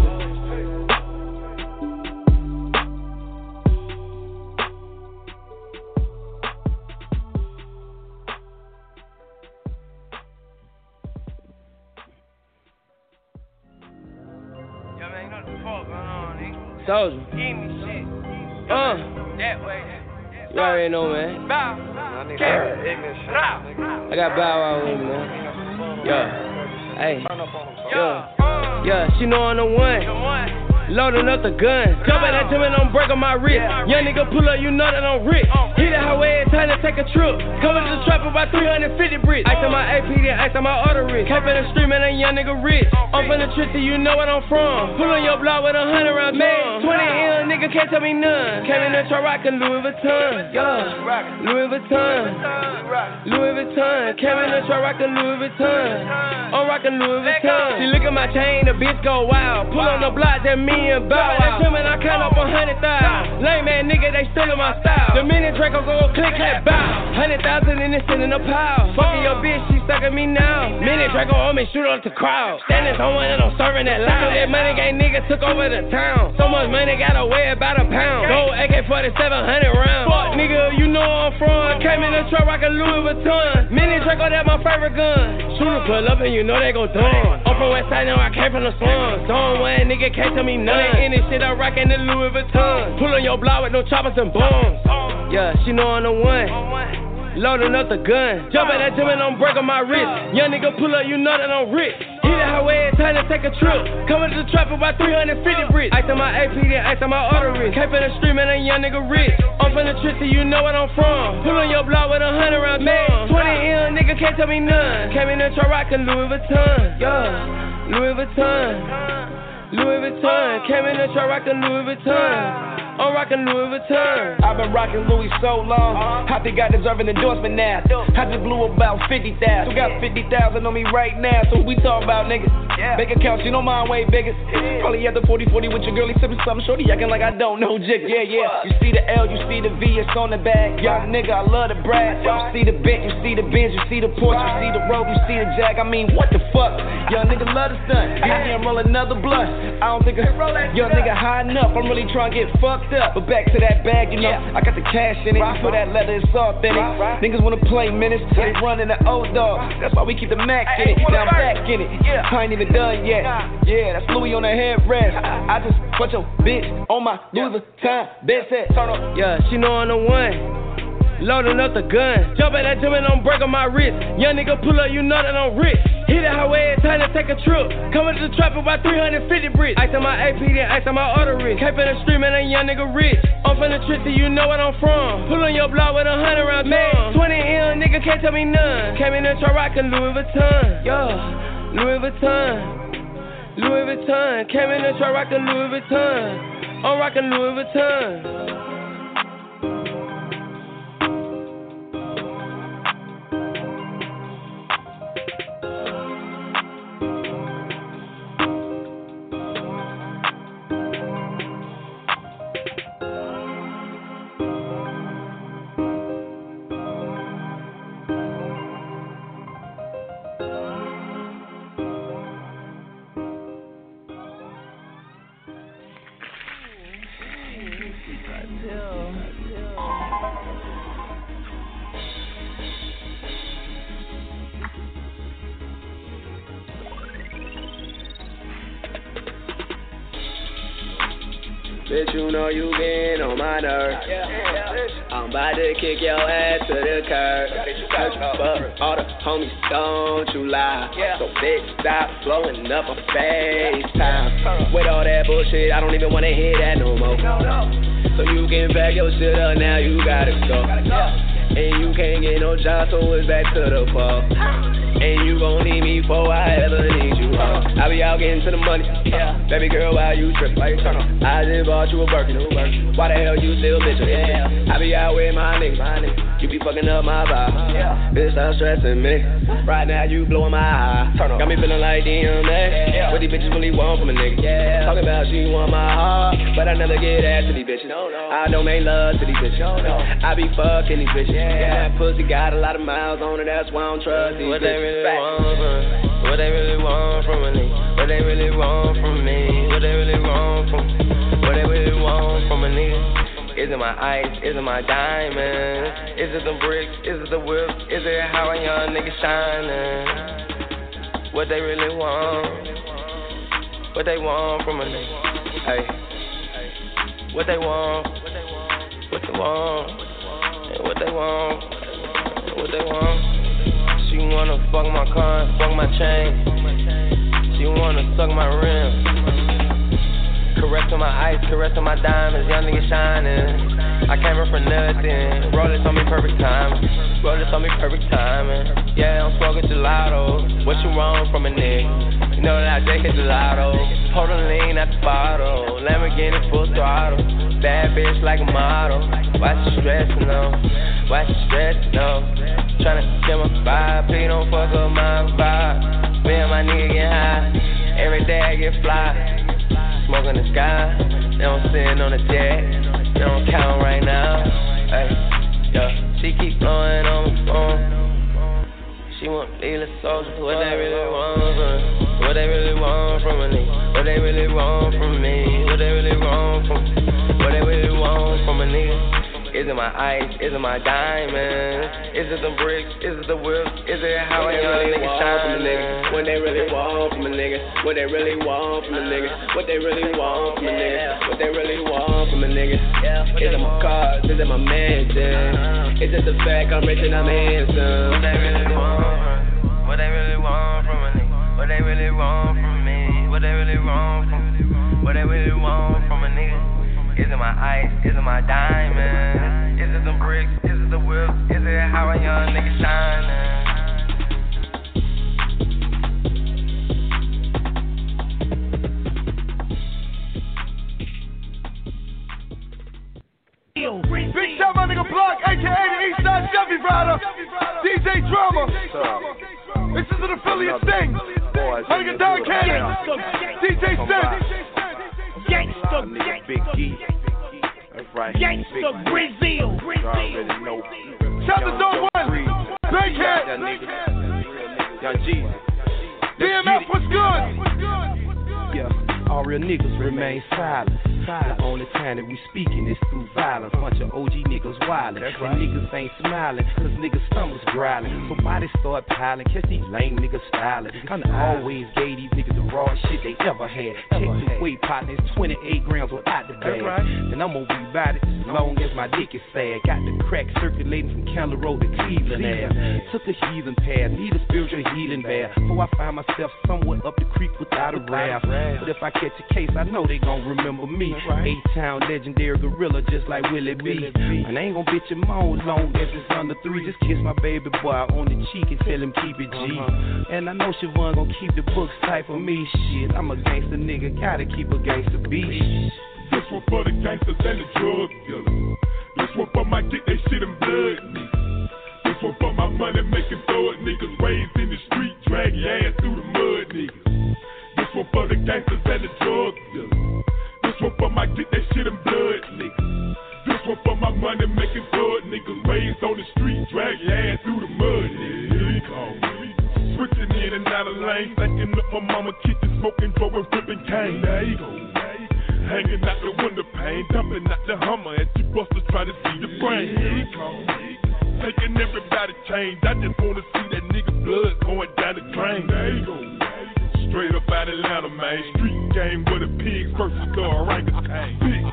Soldier. Uh. That way. You already know, man. Bow. I got Bow Wow with me, man. Yeah. Hey. Yeah. Yeah, she know I'm the one. Loading up the gun. Jumping that gym and I'm breaking my wrist. Young nigga pull up, you know that I'm rich. Hit the highway, it's time to take a trip. Coming to the trap about three hundred fifty bricks. Ice on my A P D, ice on my auto wrist. Cap in the street, man, that young nigga rich. I'm from the trip till you know what I'm from. Pull on your block with a hundred round man. twenty L, nigga can't tell me none. Came in the truck rockin' Louis Vuitton. Yeah, Louis Vuitton. Louis Vuitton. Came in the truck rockin' Louis Vuitton. I'm rockin' Louis Vuitton. She look at my chain, the bitch go wild. Pull on the block, that me and Bow Wow. That I count up a hundred thousand. Lame man nigga, they stealing my style. The minute Draco go click, clap, bow. Hundred thousand in this in a pile. Fucking your bitch, she stuck at me now. Minute Draco on me, shoot up the crowd. Standing somewhere and I'm serving that loud. That money gang nigga took over the town. So much money, gotta weigh about a pound. Gold A K forty-seven, hundred rounds. Fuck nigga, you know I'm from. Came in the truck rockin' Louis Vuitton. Minute Draco, that my favorite gun. Shooter pull up and you know they go dumb. I'm from West Side, now I came from the slums. Don't one nigga can't tell me none. This shit I rockin' the Louis Vuitton. Pull on your block with no choppers and bombs. Yeah, she know I'm the one. Loading up the gun. Jumping that gym and I'm breaking my wrist. Young nigga pull up, you know that I'm rich. Hit the highway, it's time to take a trip. Coming to the trap about three hundred fifty bricks. Ice on my A P D, ice on my auto wrist. Cap in the street, man, that young nigga rich. I'm from the trip till you know what I'm from. Pull on your block with a hundred round man. twenty L, nigga can't tell me none. Came in the truck rockin' Louis Vuitton. Yeah, Louis Vuitton. Louis Vuitton, came in the truck rockin' Louis Vuitton. I'm rockin' Louis Vuitton. I've been rockin' Louis so long. I think I deserve an endorsement now. I just blew about fifty thousand. Still got fifty thousand on me right now. So we talk about niggas. Bank accounts, you know mine way bigger. Probably at the forty forty with your girlie sippin' something. Shorty acting like I don't know jigger. Yeah, yeah. You see the L, you see the V, it's on the back. Young nigga, I love the brag. You see the Benz, you see the Benz, you see the Porsche, you see the Rogue, you see the Jag. I mean, what the fuck? Young nigga love the stunt. Get me and roll another blunt. I don't think a young nigga high enough. I'm really trying to get fucked up. But back to that bag, you know, I got the cash in it. For that leather, it's authentic. Niggas wanna play minutes, they running the old dog. That's why we keep the Mac in it. Now I'm back in it. I ain't even done yet. Yeah, that's Louis on the headrest. I just put your bitch on my Louis Vuitton bed set. Yeah, she know I'm the one. Loading up the gun. Jumping that gym and I'm breaking my wrist. Young nigga pull up, you know that I'm rich. Hit the highway, it's time to take a trip. Coming to the trap about three hundred fifty bricks. Ice on my A P D, ice on my auto wrist. Cap in the street, man, that young nigga rich. I'm from the trip till you know what I'm from. Pull on your block with a hundred round man. twenty L, nigga can't tell me none. Came in the truck rockin' Louis Vuitton. Yeah, Louis Vuitton. Louis Vuitton. Came in the truck rockin' Louis Vuitton. I'm rockin' Louis Vuitton. Bitch, you know you getting on my nerves. I'm about to kick your ass to the curb. But all the homies, don't you lie. So bitch, stop blowing up on FaceTime. With all that bullshit, I don't even wanna hear that no more. So you can pack your shit up, now you gotta go. And you can't get no job, so it's back to the pub. And you gon' need me before I ever need you. Uh. I be out getting to the money. Yeah. Baby girl, why you trippin'? Why you turn on? I just bought you a Birkin. Why the hell you still bitchin'? Yeah. I be out with my niggas. My niggas. You be fucking up my vibe. Yeah. Bitch, stop stressing me. Right now you blowin' my high. Turn on. Got me feeling like D M A. Yeah. What these bitches really want from a nigga? Yeah. Talking about she want my heart, but I never get ass to these bitches. No, no. I don't make love to these bitches. No, no. I be fucking these bitches. Yeah. Yeah. That pussy got a lot of miles on it. That's why I don't trust these what bitches. They really want from, what they really want from a nigga? What they really want from me? What they really want from? What they really want from a nigga? Is it my ice? Is it my diamonds? Is it the bricks? Is it the whip? Is it how a young nigga shining? What they really want? What they want from a nigga? Hey, what they want? What they want? What they want? What they want? She wanna fuck my car, fuck my chain. She wanna suck my rim. Caressing my ice, caressing my diamonds, young nigga shining. I came here for nothing. Roll this on me perfect time. Roll this on me perfect timing. Yeah, I'm smoking gelato. What you want from a nigga? You know that I take a gelato. Hold a lean at the bottle. Lamborghini full throttle. Bad bitch like a model. Why she stressing though? Why she stressing though? Tryna kill my vibe, please don't fuck up my vibe. Me and my nigga get high, every day I get fly. Smoke in the sky, they don't sitting on the jet, they don't count right now. Ay, yeah, she keep blowing on my phone. She want leave the soldiers, what they really want from, what they really want from a nigga, what they really want from me, what they really want from, what they really want from a nigga. Is it my ice? Is it my diamonds? Is it the bricks? Is it the whip? Is it how a young nigga shining? What they really want from a nigga? What they really want from a nigga? What they really want from a nigga? What they really want from a nigga? Is it my cars? Is it my mansion? Is it the fact I'm rich and I'm handsome? What they really want? What they really want from a nigga? What they really want from me? What they really want from? What they really want from a nigga? Is it my ice? Is it my diamonds? Is it the bricks? Is it the whip? Is it how a young nigga shining? Big shout my nigga Block, aka the Eastside Chevy Rider, D J Drama. This is an affiliate thing. My nigga Don Cannon, D J Sense. Gangsta, Big G. That's right. Gangsta Brazil. Shout to Don One. Bankhead. Young Jesus. D M F was good. Yeah, all real niggas remain silent. The only time that we speaking is through violence. Bunch of O G niggas wildin', and right. Niggas ain't smiling, cause niggas stomachs growling. So why they start piling? Catch these lame niggas styling. Kinda always gave these niggas the raw shit they ever had. Check the weight partners, twenty-eight grams without the bag. Right. And I'm gonna be about it as long as my dick is fat. Got the crack circulating from Candler Road to Cleveland Ave. Took a heathen path, need a spiritual healing bath. Before I find myself somewhere up the creek without a raft. But if I catch a case, I know they gon' remember me. Right. Eight-town legendary gorilla just like Willie B. And I ain't gon' bitch him on long as it's under three. Just kiss my baby boy on the cheek and tell him keep it G. Uh-huh. And I know Siobhan gon' keep the books tight for me. Shit, I'm a gangster nigga, gotta keep a gangster beat. This one for the gangsters and the drug dealers. This one for my get they shit in blood niggas. This one for my money making throw it niggas. Raised in the street, drag your ass through the mud niggas. This one for the gangsters and the drug dealers. This one for my get that shit in blood, niggas. This one for my money making thug niggas. Raised on the street, drag your ass through the mud, nigga. Switching in and out of lane, stacking up my mama kitchen, smoking, throwing, flipping cane. There you go. Hanging out the window pane, dumping out the Hummer at you busters try to see the brain. Taking everybody change. I just wanna see that nigga blood going down the drain. There you go. Straight up out Atlanta, man. Street game with the pigs versus the orangutan. Big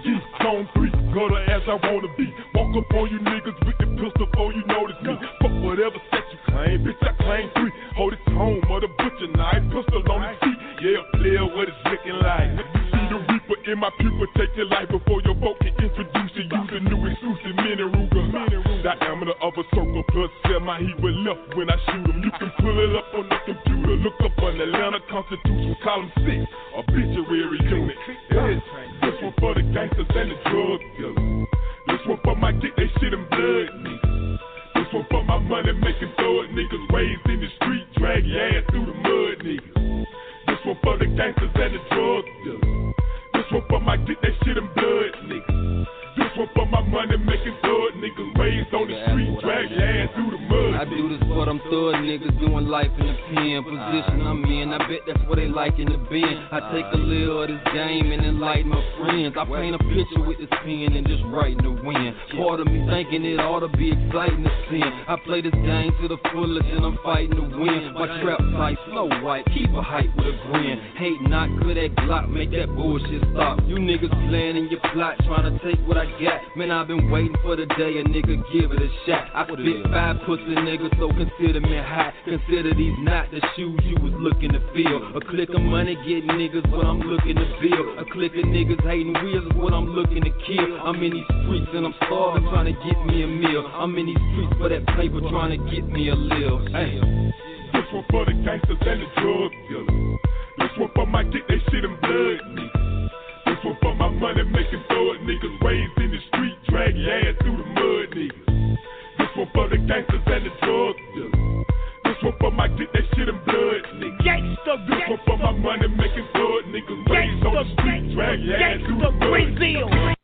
G, zone three, gutter as I wanna be. Walk up on you niggas with the pistol before you notice me. Fuck whatever sex you claim, bitch, I claim three. Hold it home or the butcher knife, pistol on the seat. Yeah, player, what it's looking like. See the reaper in my pupil, take your life before your vote can introduce you. The new exclusive Mini Ruger. Diameter of a circle plus semi, he will left when I shoot him. You can pull it up on the computer, look up on the Atlanta Constitution, column six, obituary unit. Yeah. This one for the gangsters and the drug dealers. This one for my get they shit in blood niggas. This one for my money making thug niggas raised in the street, drag your ass through the mud niggas. This one for the gangsters and the drug dealers. This one for my get they shit in blood niggas. This one for my money making thug niggas raised on the street, drag your ass through the mud. I do this for them thug niggas doing life in the pen. Position I'm in, I bet that's what they like in the bin. I take a little of this game and enlighten my friends. I paint a picture with this pen and just write in the wind. Part of me thinking it ought to be exciting to sin. I play this game to the fullest and I'm fighting to win. My trap tight, Snow White, keep a hype with a grin. Hate not good at Glock, make that bullshit stop. You niggas planning your plot, trying to take what I got. Man, I've been waiting for the day a nigga give it a shot. I spit five pussy niggas, so consider me hot. Consider these not the shoes you was looking to feel. A click of money get niggas what I'm looking to build. A click of niggas hating wheels is what I'm looking to kill. I'm in these streets and I'm starving, trying to get me a meal. I'm in these streets for that paper, trying to get me a lil. Hey. This one for the gangsters and the drug dealers. This one for my get they shit in blood niggas. This one for my money making thug niggas raised in the street, drag your ass through the mud niggas. This one for the gangsters and the drug dealers. This one for my get that shit in blood niggas. Gangsta, this one for my money making thug niggas raised on the street, drag your ass through the mud niggas.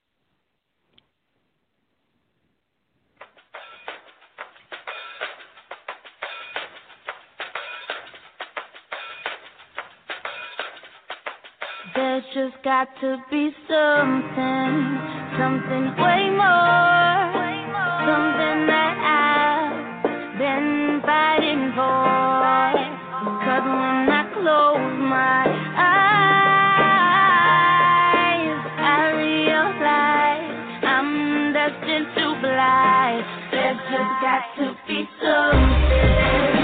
There's just got to be something, something way more, something that I've been fighting for. Cause when I close my eyes, I realize I'm destined to fly. There's just got to be something.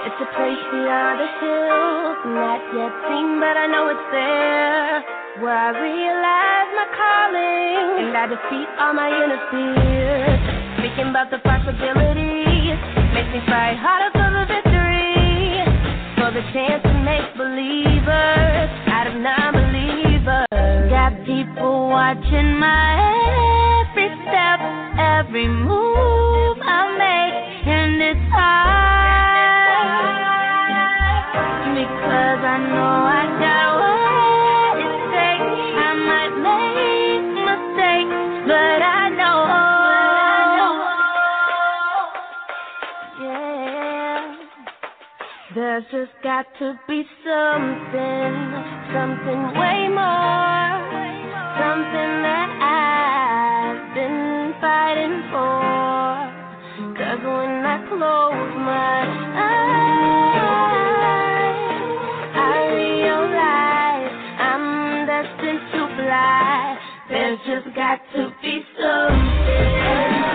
It's a place beyond the hills, not yet seen, but I know it's there, where I realize my calling, and I defeat all my inner fears. Thinking about the possibilities makes me fight harder for the victory, for the chance to make believers out of non-believers. Got people watching my every step, every move I make, and it's hard. Because I know I got what it takes. I might make mistakes, but I know, yeah, there's just got to be something, something way more, something that I've been fighting for. Cause when I close my eyes, there's just got to be something.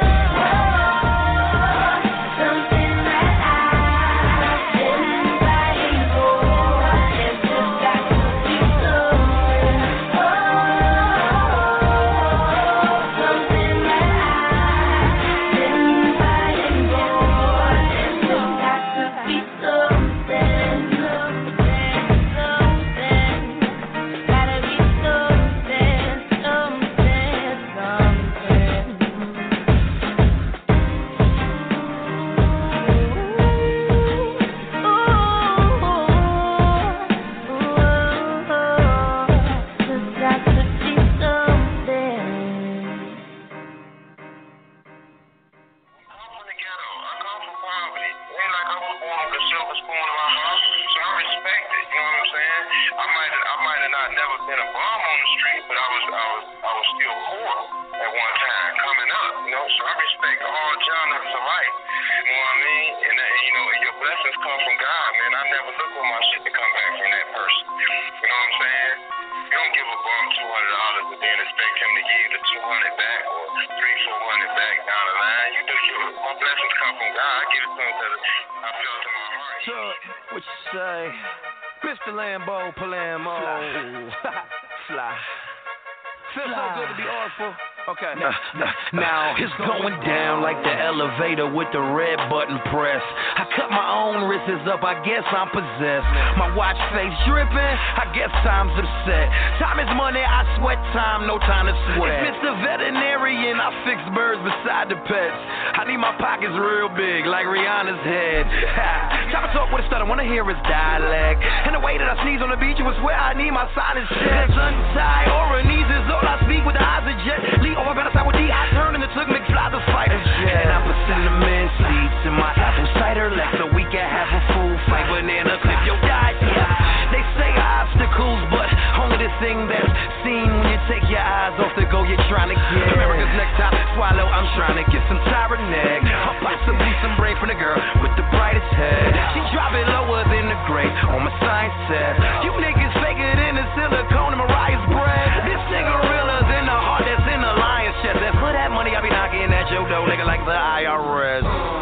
Now it's going down like the elevator with the red button pressed. I cut my own wrists up, I guess I'm possessed. My watch face dripping, I guess time's upset. Time is money, I sweat time, no time to sweat. It's Mister Veterinarian, I fix birds beside the pets. I need my pockets real big, like Rihanna's head. Time to talk with a stutter, wanna hear his dialect. And the way that I sneeze on the beach, it was where I need my sinus check. Untie or knees is all I speak with the eyes of jet. Lee or better side with D, I turned and it took McFly to fight a jet. And I put cinnamon seeds in my apple cider left so we can have a full fight. Banana clip your diet, yeah. They say obstacles, but only the thing that's seen when you take your eyes off the goal you're trying to get. America's next top swallow, I'm trying to get some Tyrannic. Or possibly some brain from the girl with the brightest head. She drop it lower than the grade on my science test. You niggas faker than the silicone in Mariah's bread. This nigga realer than the heart that's in the lion's chest. That's for that money I be knocking at your door, nigga, like the I R S.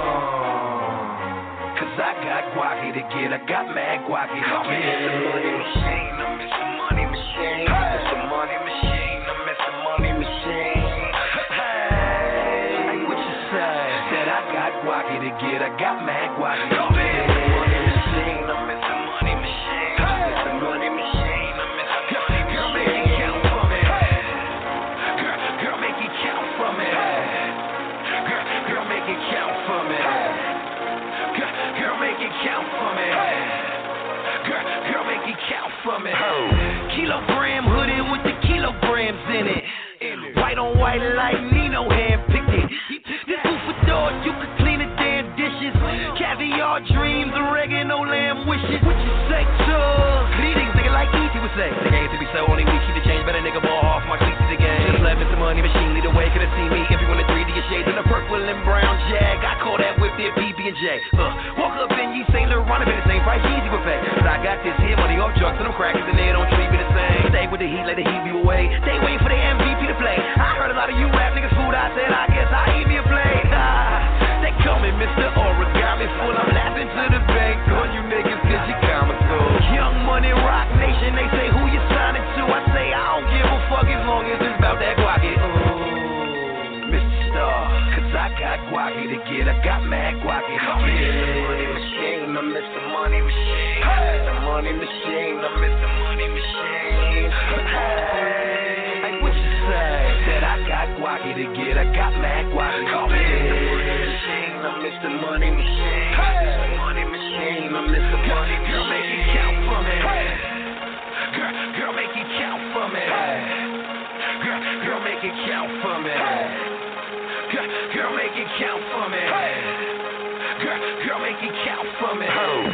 Cause I got guacky to get, I got mad guacky to get. I'm Mister Money Machine, I'm Mister Money Machine, I'm Mister Money Machine. Hey, what you say? Said I got guacky to get, I got mad guacky to get. Money Machine, I'm Mister Money Machine, I'm Mister Money Machine, I'm Mister Money Machine. Girl, make it count for me. Girl, girl, make it count for me. Girl, girl, make it count for me. Girl, make it count for me. Girl, girl, make it count for me. Kilogram hooded with the kilograms in it. White on white like Nino hand picked it. This food for thought, you could clean the damn dishes. Caviar dreams, oregano lamb wishes. What you say, Chuck? These niggas nigga like E T would say. The game to be so only we keep the change. Better nigga ball off my cleats the game. Just let Mister Money Machine lead the way. Could've seen me if you want to three D your shades in a purple and brown jag. I call that whip there P B and J. Uh, walk up in ye Saint Laurent, but the same price easy would pay. But I got this here money off drugs and them crackers and they don't treat me the same. Stay with the heat, let the heat be away. They wait for the M V P to play. I heard a lot of you rap niggas food. I said I guess I eat me a plate. Ah, they call me Mister Origami Full. I'm laughing to the bed. get. I got mad guac to get. Money machine, I miss the money machine. The money machine, I miss the money machine. Hey, what you say? Said I got guac to get. I got mad guac to get. Machine, I miss the money machine. The money machine, I miss the money machine. Girl, make it count for me. Girl, girl, make it count for me. Girl, girl, make it count for me. Girl, girl, make it count for me. Girl, girl, make it count for me.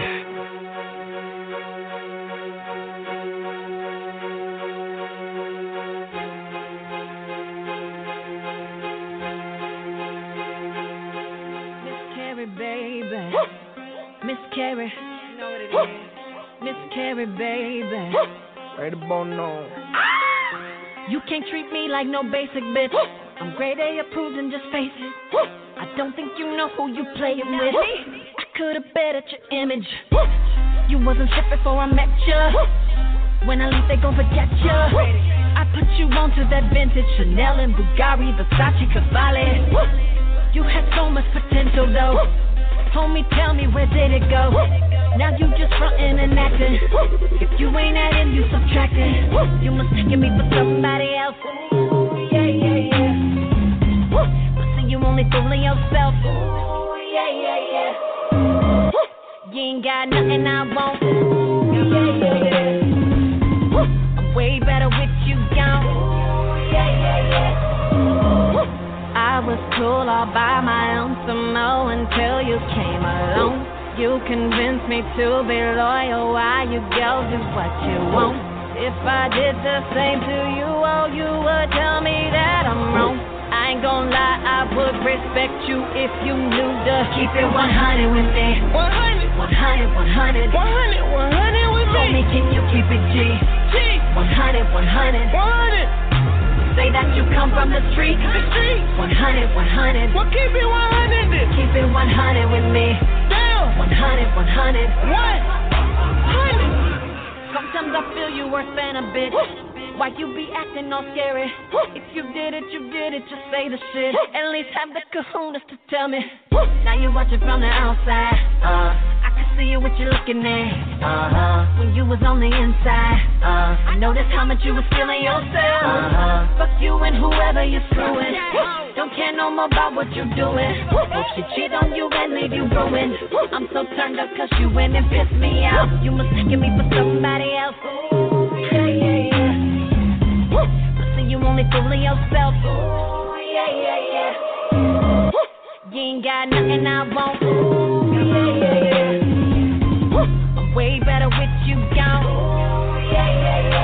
Miss Carrie, baby. Miss Carrie. You know what it is. Miss Carrie, baby. Right about now. You can't treat me like no basic bitch. I'm grade A approved and just face it. I don't think you know who you playing with. I could've bet at your image. You wasn't shit before I met ya. When I leave, they gon' forget ya. I put you onto that vintage Chanel and Bulgari, Versace, Cavalli. You had so much potential though. Homie, tell me, where did it go? Now you just frontin' and acting. If you ain't adding, you subtracting. You must taking me for somebody else. Ooh, yeah, yeah, yeah. But see, you only fooling yourself. Ooh, yeah, yeah, yeah. You ain't got nothing I want. Yeah, yeah, yeah. I'm way better with you gone. Ooh, yeah, yeah, yeah. I was cool all by my own some more until you came along. You convinced me to be loyal while you go do what you want. If I did the same to you, oh, you would tell me that I'm wrong. I ain't gon' lie, I would respect you if you knew to keep it one hundred with me. one hundred, one hundred, one hundred, one hundred, one hundred with me. Homie, can you keep it G? G. one hundred, one hundred, one hundred. Say that you come from the street. The street. one hundred, one hundred. Well, keep it one hundred then. Keep it one hundred with me. Damn. one hundred, one hundred. What? one hundred. Sometimes I feel you worse than a bitch. Why you be acting all scary? If you did it, you did it, just say the shit. At least have the kahunas to tell me. Now you watching from the outside. Uh, I can see you what you're looking at. Uh-huh. When you was on the inside. Uh, I noticed how much you was feeling yourself. Uh-huh. Fuck you and whoever you're screwing. Don't care no more about what you're doing. Hope she cheat on you and leave you ruined. I'm so turned up cause you went and pissed me out. You mistaken me for somebody else. Ooh, yeah, yeah, yeah. You only fooling yourself. Ooh, yeah, yeah, yeah. You ain't got nothing I want. Ooh, yeah, yeah, yeah. I'm way better with you gone. Ooh, yeah, yeah,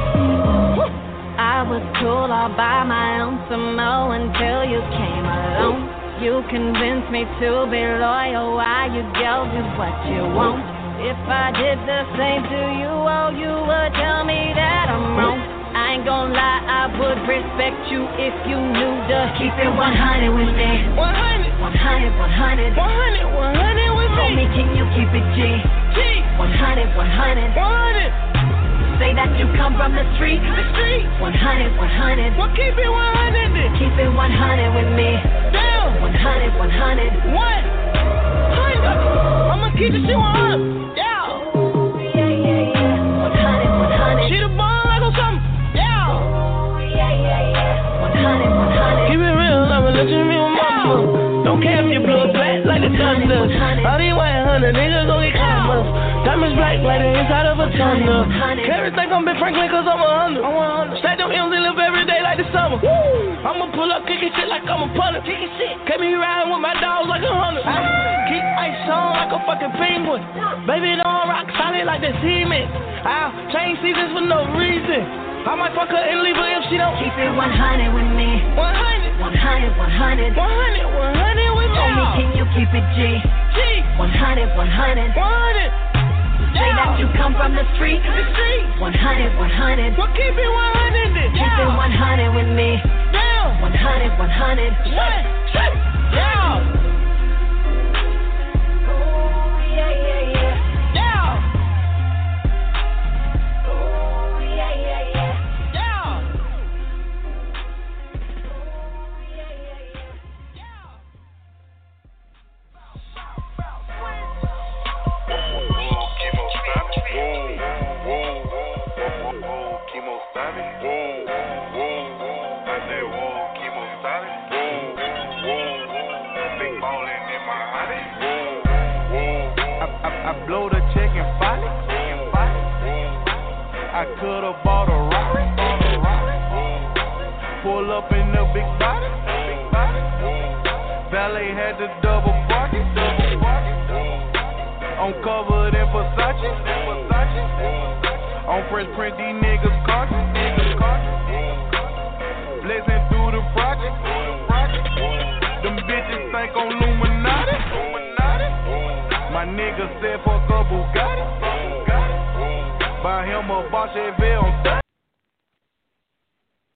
yeah. I was cool all by my own some more until you came along. You convinced me to be loyal while you go do what you want. If I did the same to you, oh, you would tell me that I'm wrong. I ain't gon' lie, I would respect you if you knew to keep it one hundred with me. one hundred, one hundred, one hundred, one hundred, one hundred with me. Homie, can you keep it G? G. one hundred, one hundred, one hundred. Say that you come from the street. The street. one hundred, one hundred. Well, keep it one hundred then. Keep it one hundred with me. Damn. one hundred, one hundred. What? one hundred. I'ma keep the shit one hundred. Yeah. Yeah, yeah, yeah. one hundred, one hundred. She the ball like or something. Keep it real, I'ma let you be my mama. Don't care if your blood black like the thunder. All these white hundred niggas gon' get commas. Diamonds black like the inside of a tunnel. Carrots think I'm Ben Franklin cause I'm a hundred. Stack them M's and live every day like the summer. I'ma pull up kicking shit like I'm a punter. Keep me riding with my dogs like a hundred. Keep ice on like a fucking penguin. Baby don't rock solid like the cement. I'll change seasons for no reason. I might fuck her and leave her if she don't keep it one hundred with me. one hundred, one hundred, one hundred, one hundred, one hundred with me. Homie, can you keep it G? G. one hundred, one hundred, one hundred. Say that you come from the street. The street. one hundred, one hundred. Well, keep it one hundred then. Keep it one hundred with me. Down. one hundred, one hundred. What? Yeah. Oh, yeah, yeah, yeah. up in the big body. Big body. Valet had the double parking. On cover in Versace. On Fresh Print, these niggas cautious. Blazing through the project. Them bitches think on Illuminati. My nigga said fuck a Bugatti. Buy him a Bosch Chevelle on thirty.